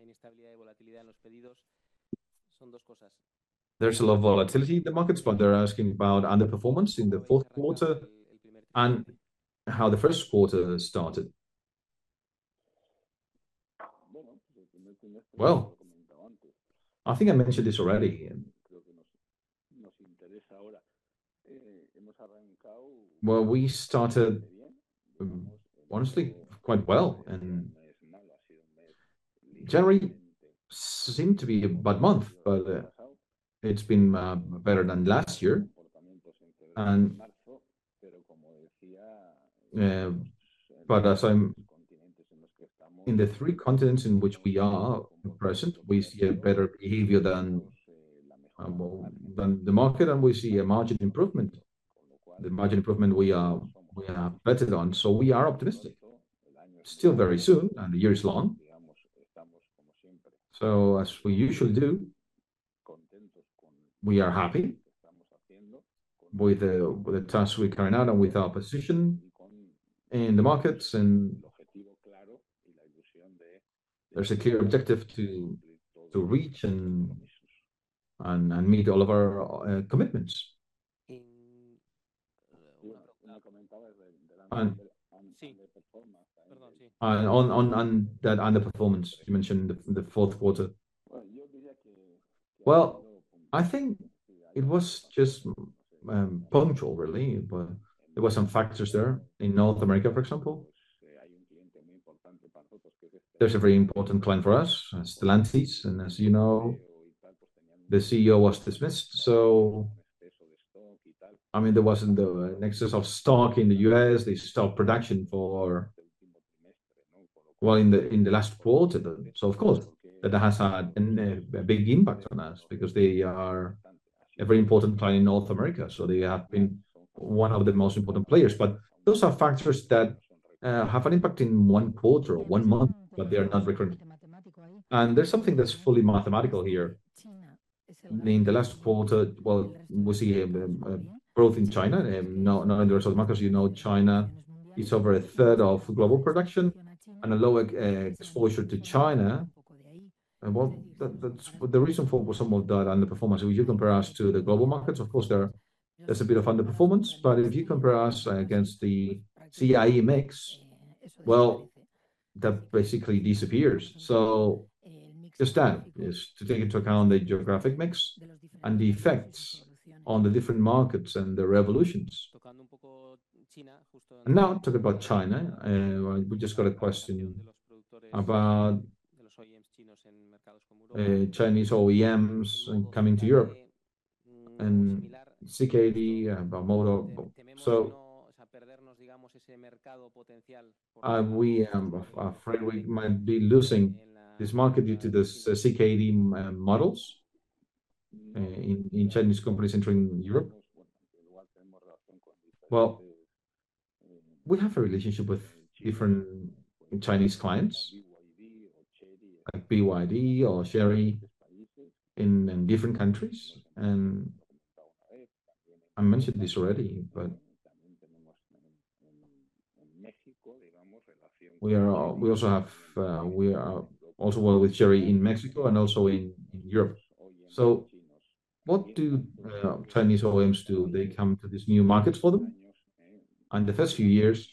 there's a lot of volatility in the markets, but they're asking about underperformance in the fourth quarter and how the first quarter started. Well, I think I mentioned this already. Well, we started honestly quite well, and January seemed to be a bad month, but it's been better than last year. And uh, but as I'm in the three continents in which we are present, we see a better behavior well, than the market, and we see a margin improvement. The margin improvement we are betted on, so we are optimistic. Still very soon, and the year is long. So as we usually do, we are happy with the tasks we carry out and with our position in the markets, and there's a clear objective to reach and meet all of our commitments. And, and on that underperformance you mentioned the fourth quarter. Well, I think it was just punctual, really, but there were some factors there in North America, for example. There's a very important client for us, Stellantis, and as you know, the CEO was dismissed. So, I mean, there wasn't the excess of stock in the US. They stopped production for well in the last quarter. So, of course, that has had a big impact on us because they are a very important client in North America. So they have been one of the most important players. But those are factors that have an impact in one quarter or 1 month, but they are not recurrent. And there's something that's fully mathematical here. In the last quarter, well, we see a growth in China, not in the rest of the markets. You know, China is over a third of global production, and a lower exposure to China. And well, that's the reason for some of that underperformance. If you compare us to the global markets, of course, there's a bit of underperformance. But if you compare us against the CIE mix, well, that basically disappears. So just that is to take into account the geographic mix and the effects on the different markets and the revolutions. And now talk about China. We just got a question about Chinese OEMs coming to Europe and CKD, about motor. So we are afraid we might be losing this market due to the CKD models in Chinese companies entering Europe. Well, we have a relationship with different Chinese clients, like BYD or Chery in different countries. And I mentioned this already, but we are also well with Chery in Mexico and also in Europe. So what do Chinese OEMs do? They come to these new markets for them. And the first few years,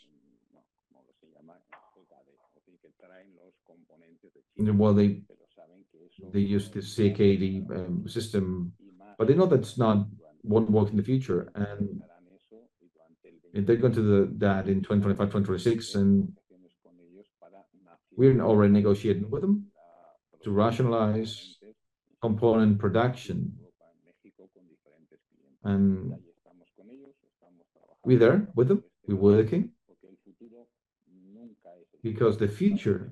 well, they use the CKD system, but they know that's not won't work in the future. And they're going to do that in 2025, 2026, and we're already negotiating with them to rationalize component production. And we're there with them, we're working, because the future,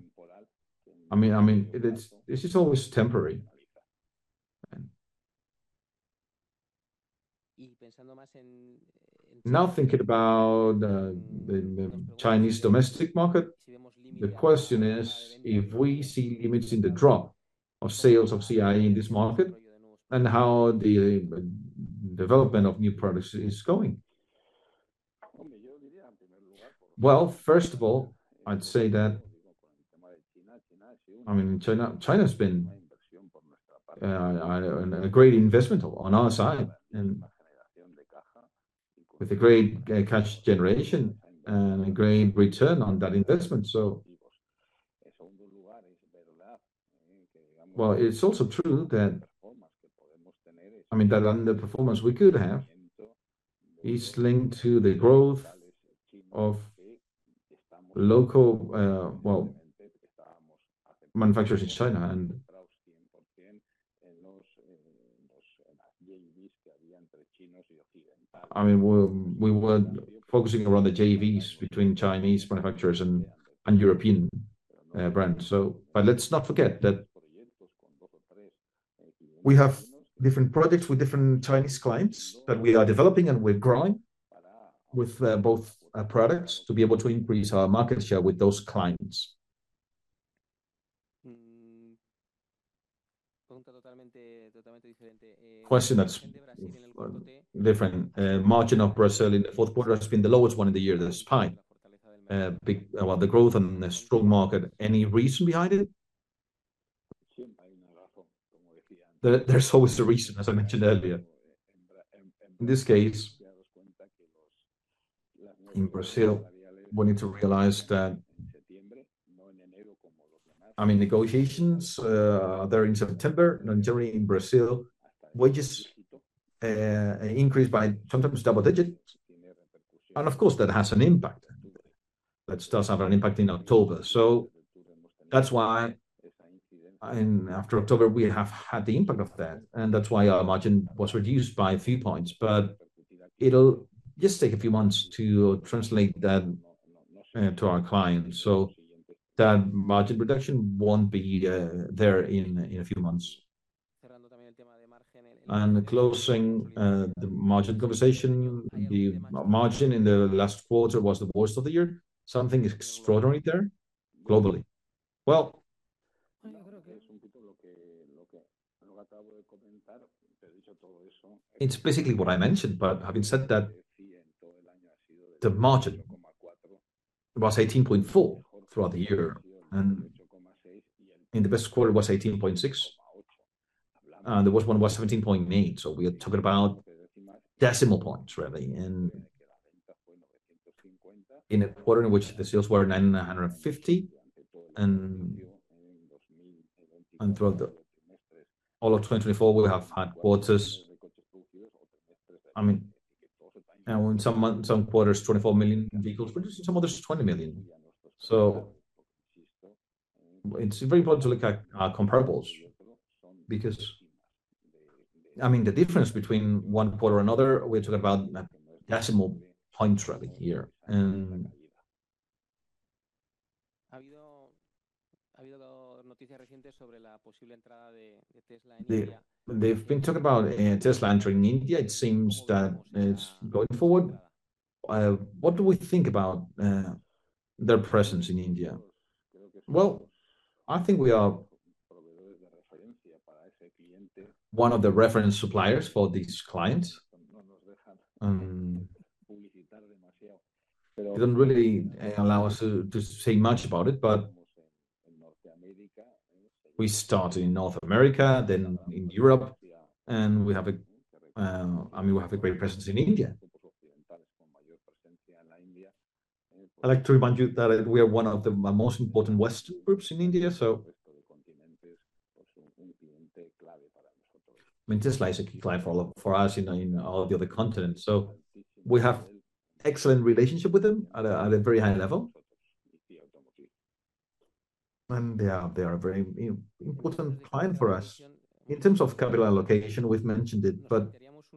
this is always temporary. Now thinking about the Chinese domestic market, the question is if we see limits in the drop of sales of CIE in this market, and how development of new products is going? Well, first of all, I'd say that, I mean, China's been a great investment on our side, and with a great cash generation and a great return on that investment. So, well, it's also true that, I mean, that underperformance we could have is linked to the growth of local, well, manufacturers in China. And I mean, we were focusing around the JVs between Chinese manufacturers and European brands. So, but let's not forget that we have different projects with different Chinese clients that we are developing, and we're growing with both products to be able to increase our market share with those clients. Question that's different. Margin of Brazil in the fourth quarter has been the lowest one in the year, despite the growth and the strong market. Any reason behind it? There's always a reason, as I mentioned earlier. In this case, in Brazil, we need to realize that, I mean, negotiations there in September, and generally in Brazil, wages increase by sometimes double digits. And of course, that has an impact. That does have an impact in October. So that's why after October, we have had the impact of that. And that's why our margin was reduced by a few points. But it'll just take a few months to translate that to our clients. So that margin reduction won't be there in a few months. And closing the margin conversation, the margin in the last quarter was the worst of the year. Something extraordinary there globally. Well, it's basically what I mentioned, but having said that, the margin was 18.4 throughout the year, and in the best quarter was 18.6, and the worst one was 17.8. So we are talking about decimal points, really. And in a quarter in which the sales were 950, and throughout all of 2024, we have had quarters. I mean, in some quarters, 24 million vehicles produced, in some others, 20 million. So it's very important to look at comparables, because, I mean, the difference between one quarter and another, we're talking about decimal points really here. And they've been talking about Tesla entering India. It seems that it's going forward. What do we think about their presence in India? Well, I think we are one of the reference suppliers for these clients. They don't really allow us to say much about it, but we started in North America, then in Europe, and we have a great presence in India. I'd like to remind you that we are one of the most important Western groups in India. So, I mean, Tesla is a key client for us in all the other continents. So we have excellent relationship with them at a very high level. And they are a very important client for us. In terms of capital allocation, we've mentioned it, but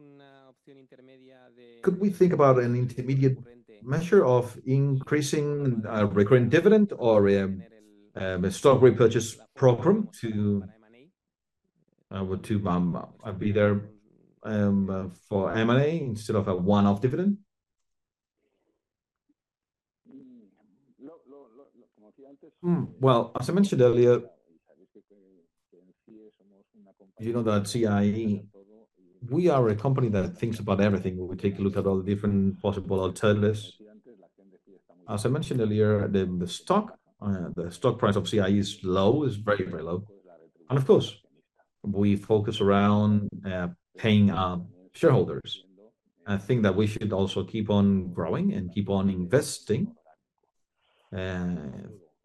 could we think about an intermediate measure of increasing a recurrent dividend or a stock repurchase program to be there for M&A instead of a one-off dividend? Well, as I mentioned earlier, you know that CIE we are a company that thinks about everything. We take a look at all the different possible alternatives. As I mentioned earlier, the stock price of CIE is low, is very, very low. And of course, we focus around paying shareholders. I think that we should also keep on growing and keep on investing, uh,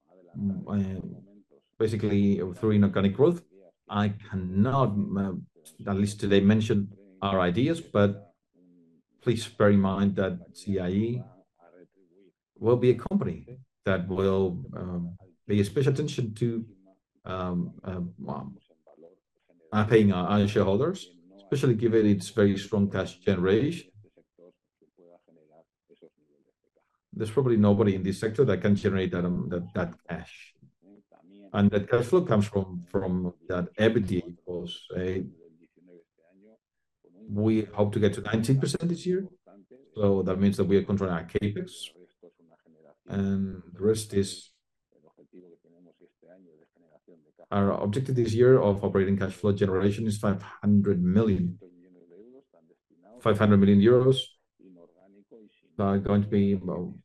basically through inorganic growth. I cannot, at least today, mention our ideas, but please bear in mind that CIE will be a company that will pay special attention to paying our shareholders, especially given its very strong cash generation. There's probably nobody in this sector that can generate that cash. And that cash flow comes from that EBITDA, because we hope to get to 19% this year. So that means that we are controlling our CapEx, and the rest is our objective this year of operating cash flow generation is 500 million. 500 million euros that are going to be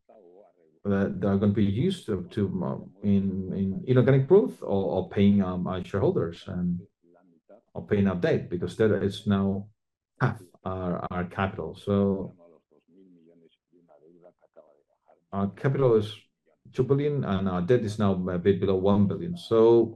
used in inorganic growth, or paying our shareholders, and or paying our debt, because that is now half our capital. So our capital is 2 billion, and our debt is now a bit below 1 billion. So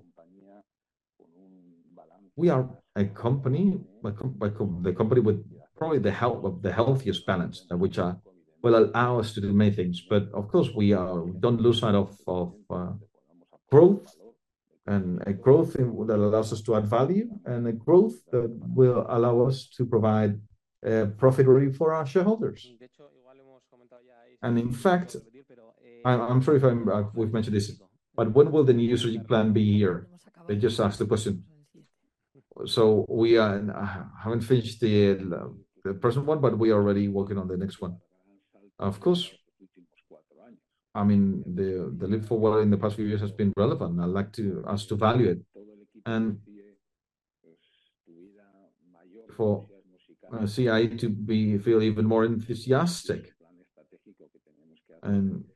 we are a company, the company with probably the healthiest balance, which will allow us to do many things. But of course, we don't lose sight of growth, and a growth that allows us to add value, and a growth that will allow us to provide profitability for our shareholders. And in fact, I'm sorry if we've mentioned this, but when will the new strategic plan be here? They just asked the question. So we haven't finished the present one, but we are already working on the next one. Of course, I mean, the leap forward in the past few years has been relevant. I'd like us to value it, and for CIE to feel even more enthusiastic. And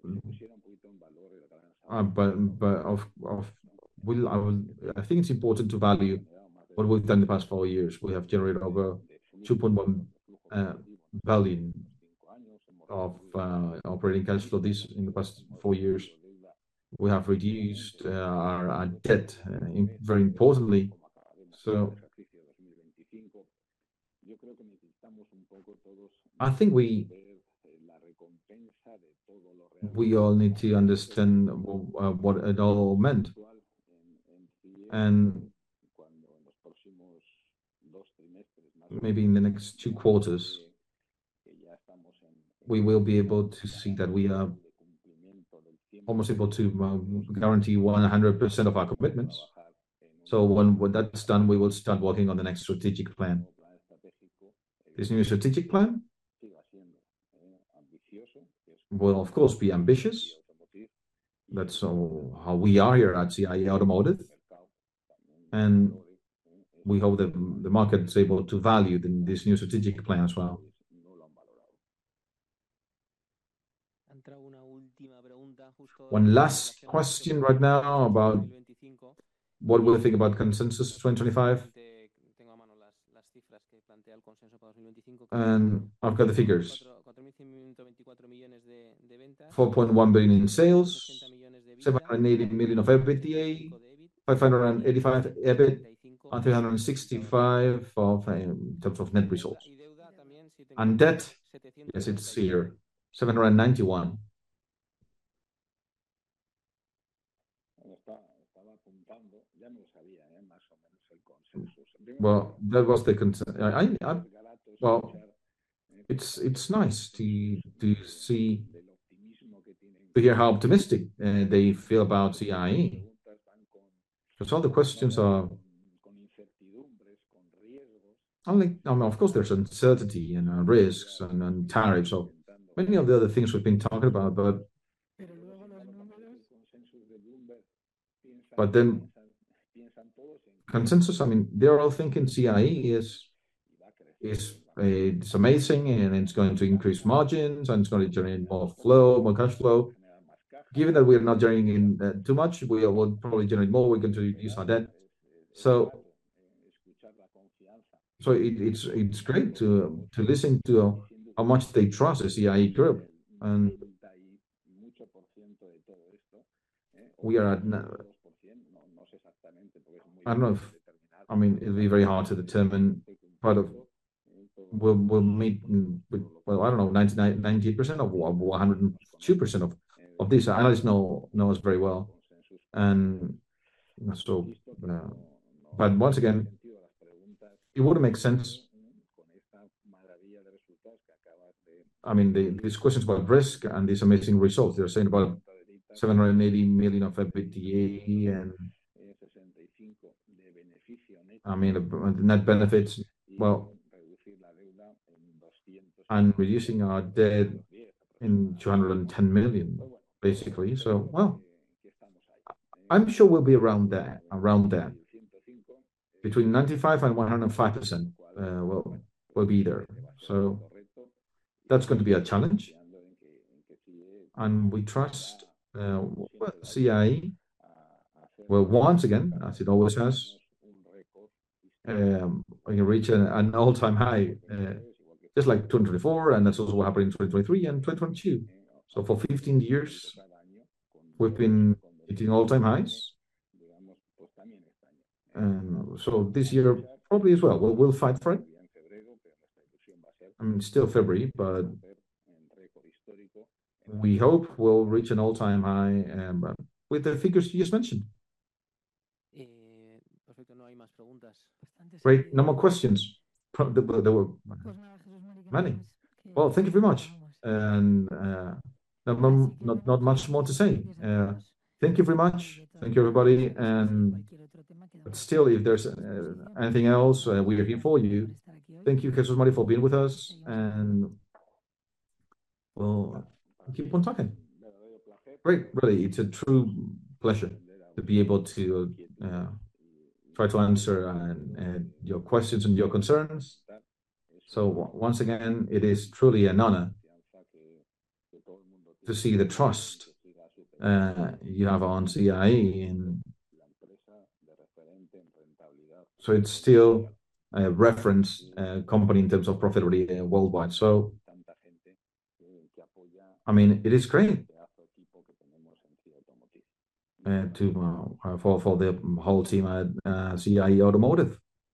I think it's important to value what we've done in the past 4 years. We have generated over 2.1 billion of operating cash flow in the past 4 years. We have reduced our debt very importantly. So I think we all need to understand what it all meant. And maybe in the next 2 quarters, we will be able to see that we are almost able to guarantee 100% of our commitments. So when that's done, we will start working on the next strategic plan. This new strategic plan will, of course, be ambitious. That's how we are here at CIE Automotive. And we hope that the market is able to value this new strategic plan as well. One last question right now about what we think about consensus 2025. And I've got the figures. 4.1 billion in sales, 780 million of EBITDA, 585 EBIT, and 365 in terms of net results. And debt, yes, it's here, 791. Well, that was the concern. Well, it's nice to see, to hear how optimistic they feel about CIE. Because all the questions are only, of course, there's uncertainty and risks and tariffs. So many of the other things we've been talking about, but then consensus, I mean, they're all thinking CIE is it's amazing, and it's going to increase margins, and it's going to generate more flow, more cash flow. Given that we're not generating too much, we will probably generate more. We're going to reduce our debt. So it's great to listen to how much they trust the CIE group, and we are at I don't know if I mean it'll be very hard to determine part of we'll meet with, well, I don't know, 98% of 102% of these analysts know us very well, and so but once again, it wouldn't make sense. I mean, these questions about risk and these amazing results, they're saying about 780 million of EBITDA, and I mean, the net benefits, well, and reducing our debt in 210 million, basically. So, well, I'm sure we'll be around that, between 95 and 105%. Will be there. So that's going to be a challenge, and we trust CIE. Well, once again, as it always has, reach an all-time high, just like 2024, and that's also what happened in 2023 and 2022. So for 15 years, we've been hitting all-time highs, and so this year probably as well. We'll fight for it. I mean, it's still February, but we hope we'll reach an all-time high, with the figures you just mentioned. Great, no more questions. There were many. Well, thank you very much, and not much more to say. Thank you very much. Thank you, everybody. And but still, if there's anything else, we are here for you. Thank you, Jesus Maria, for being with us, and we'll keep on talking. Great, really, it's a true pleasure to be able to try to answer and your questions and your concerns. So once again, it is truly an honor to see the trust you have on CIE, and so it's still a reference company in terms of profitability worldwide. So I mean, it is great for the whole team at CIE Automotive.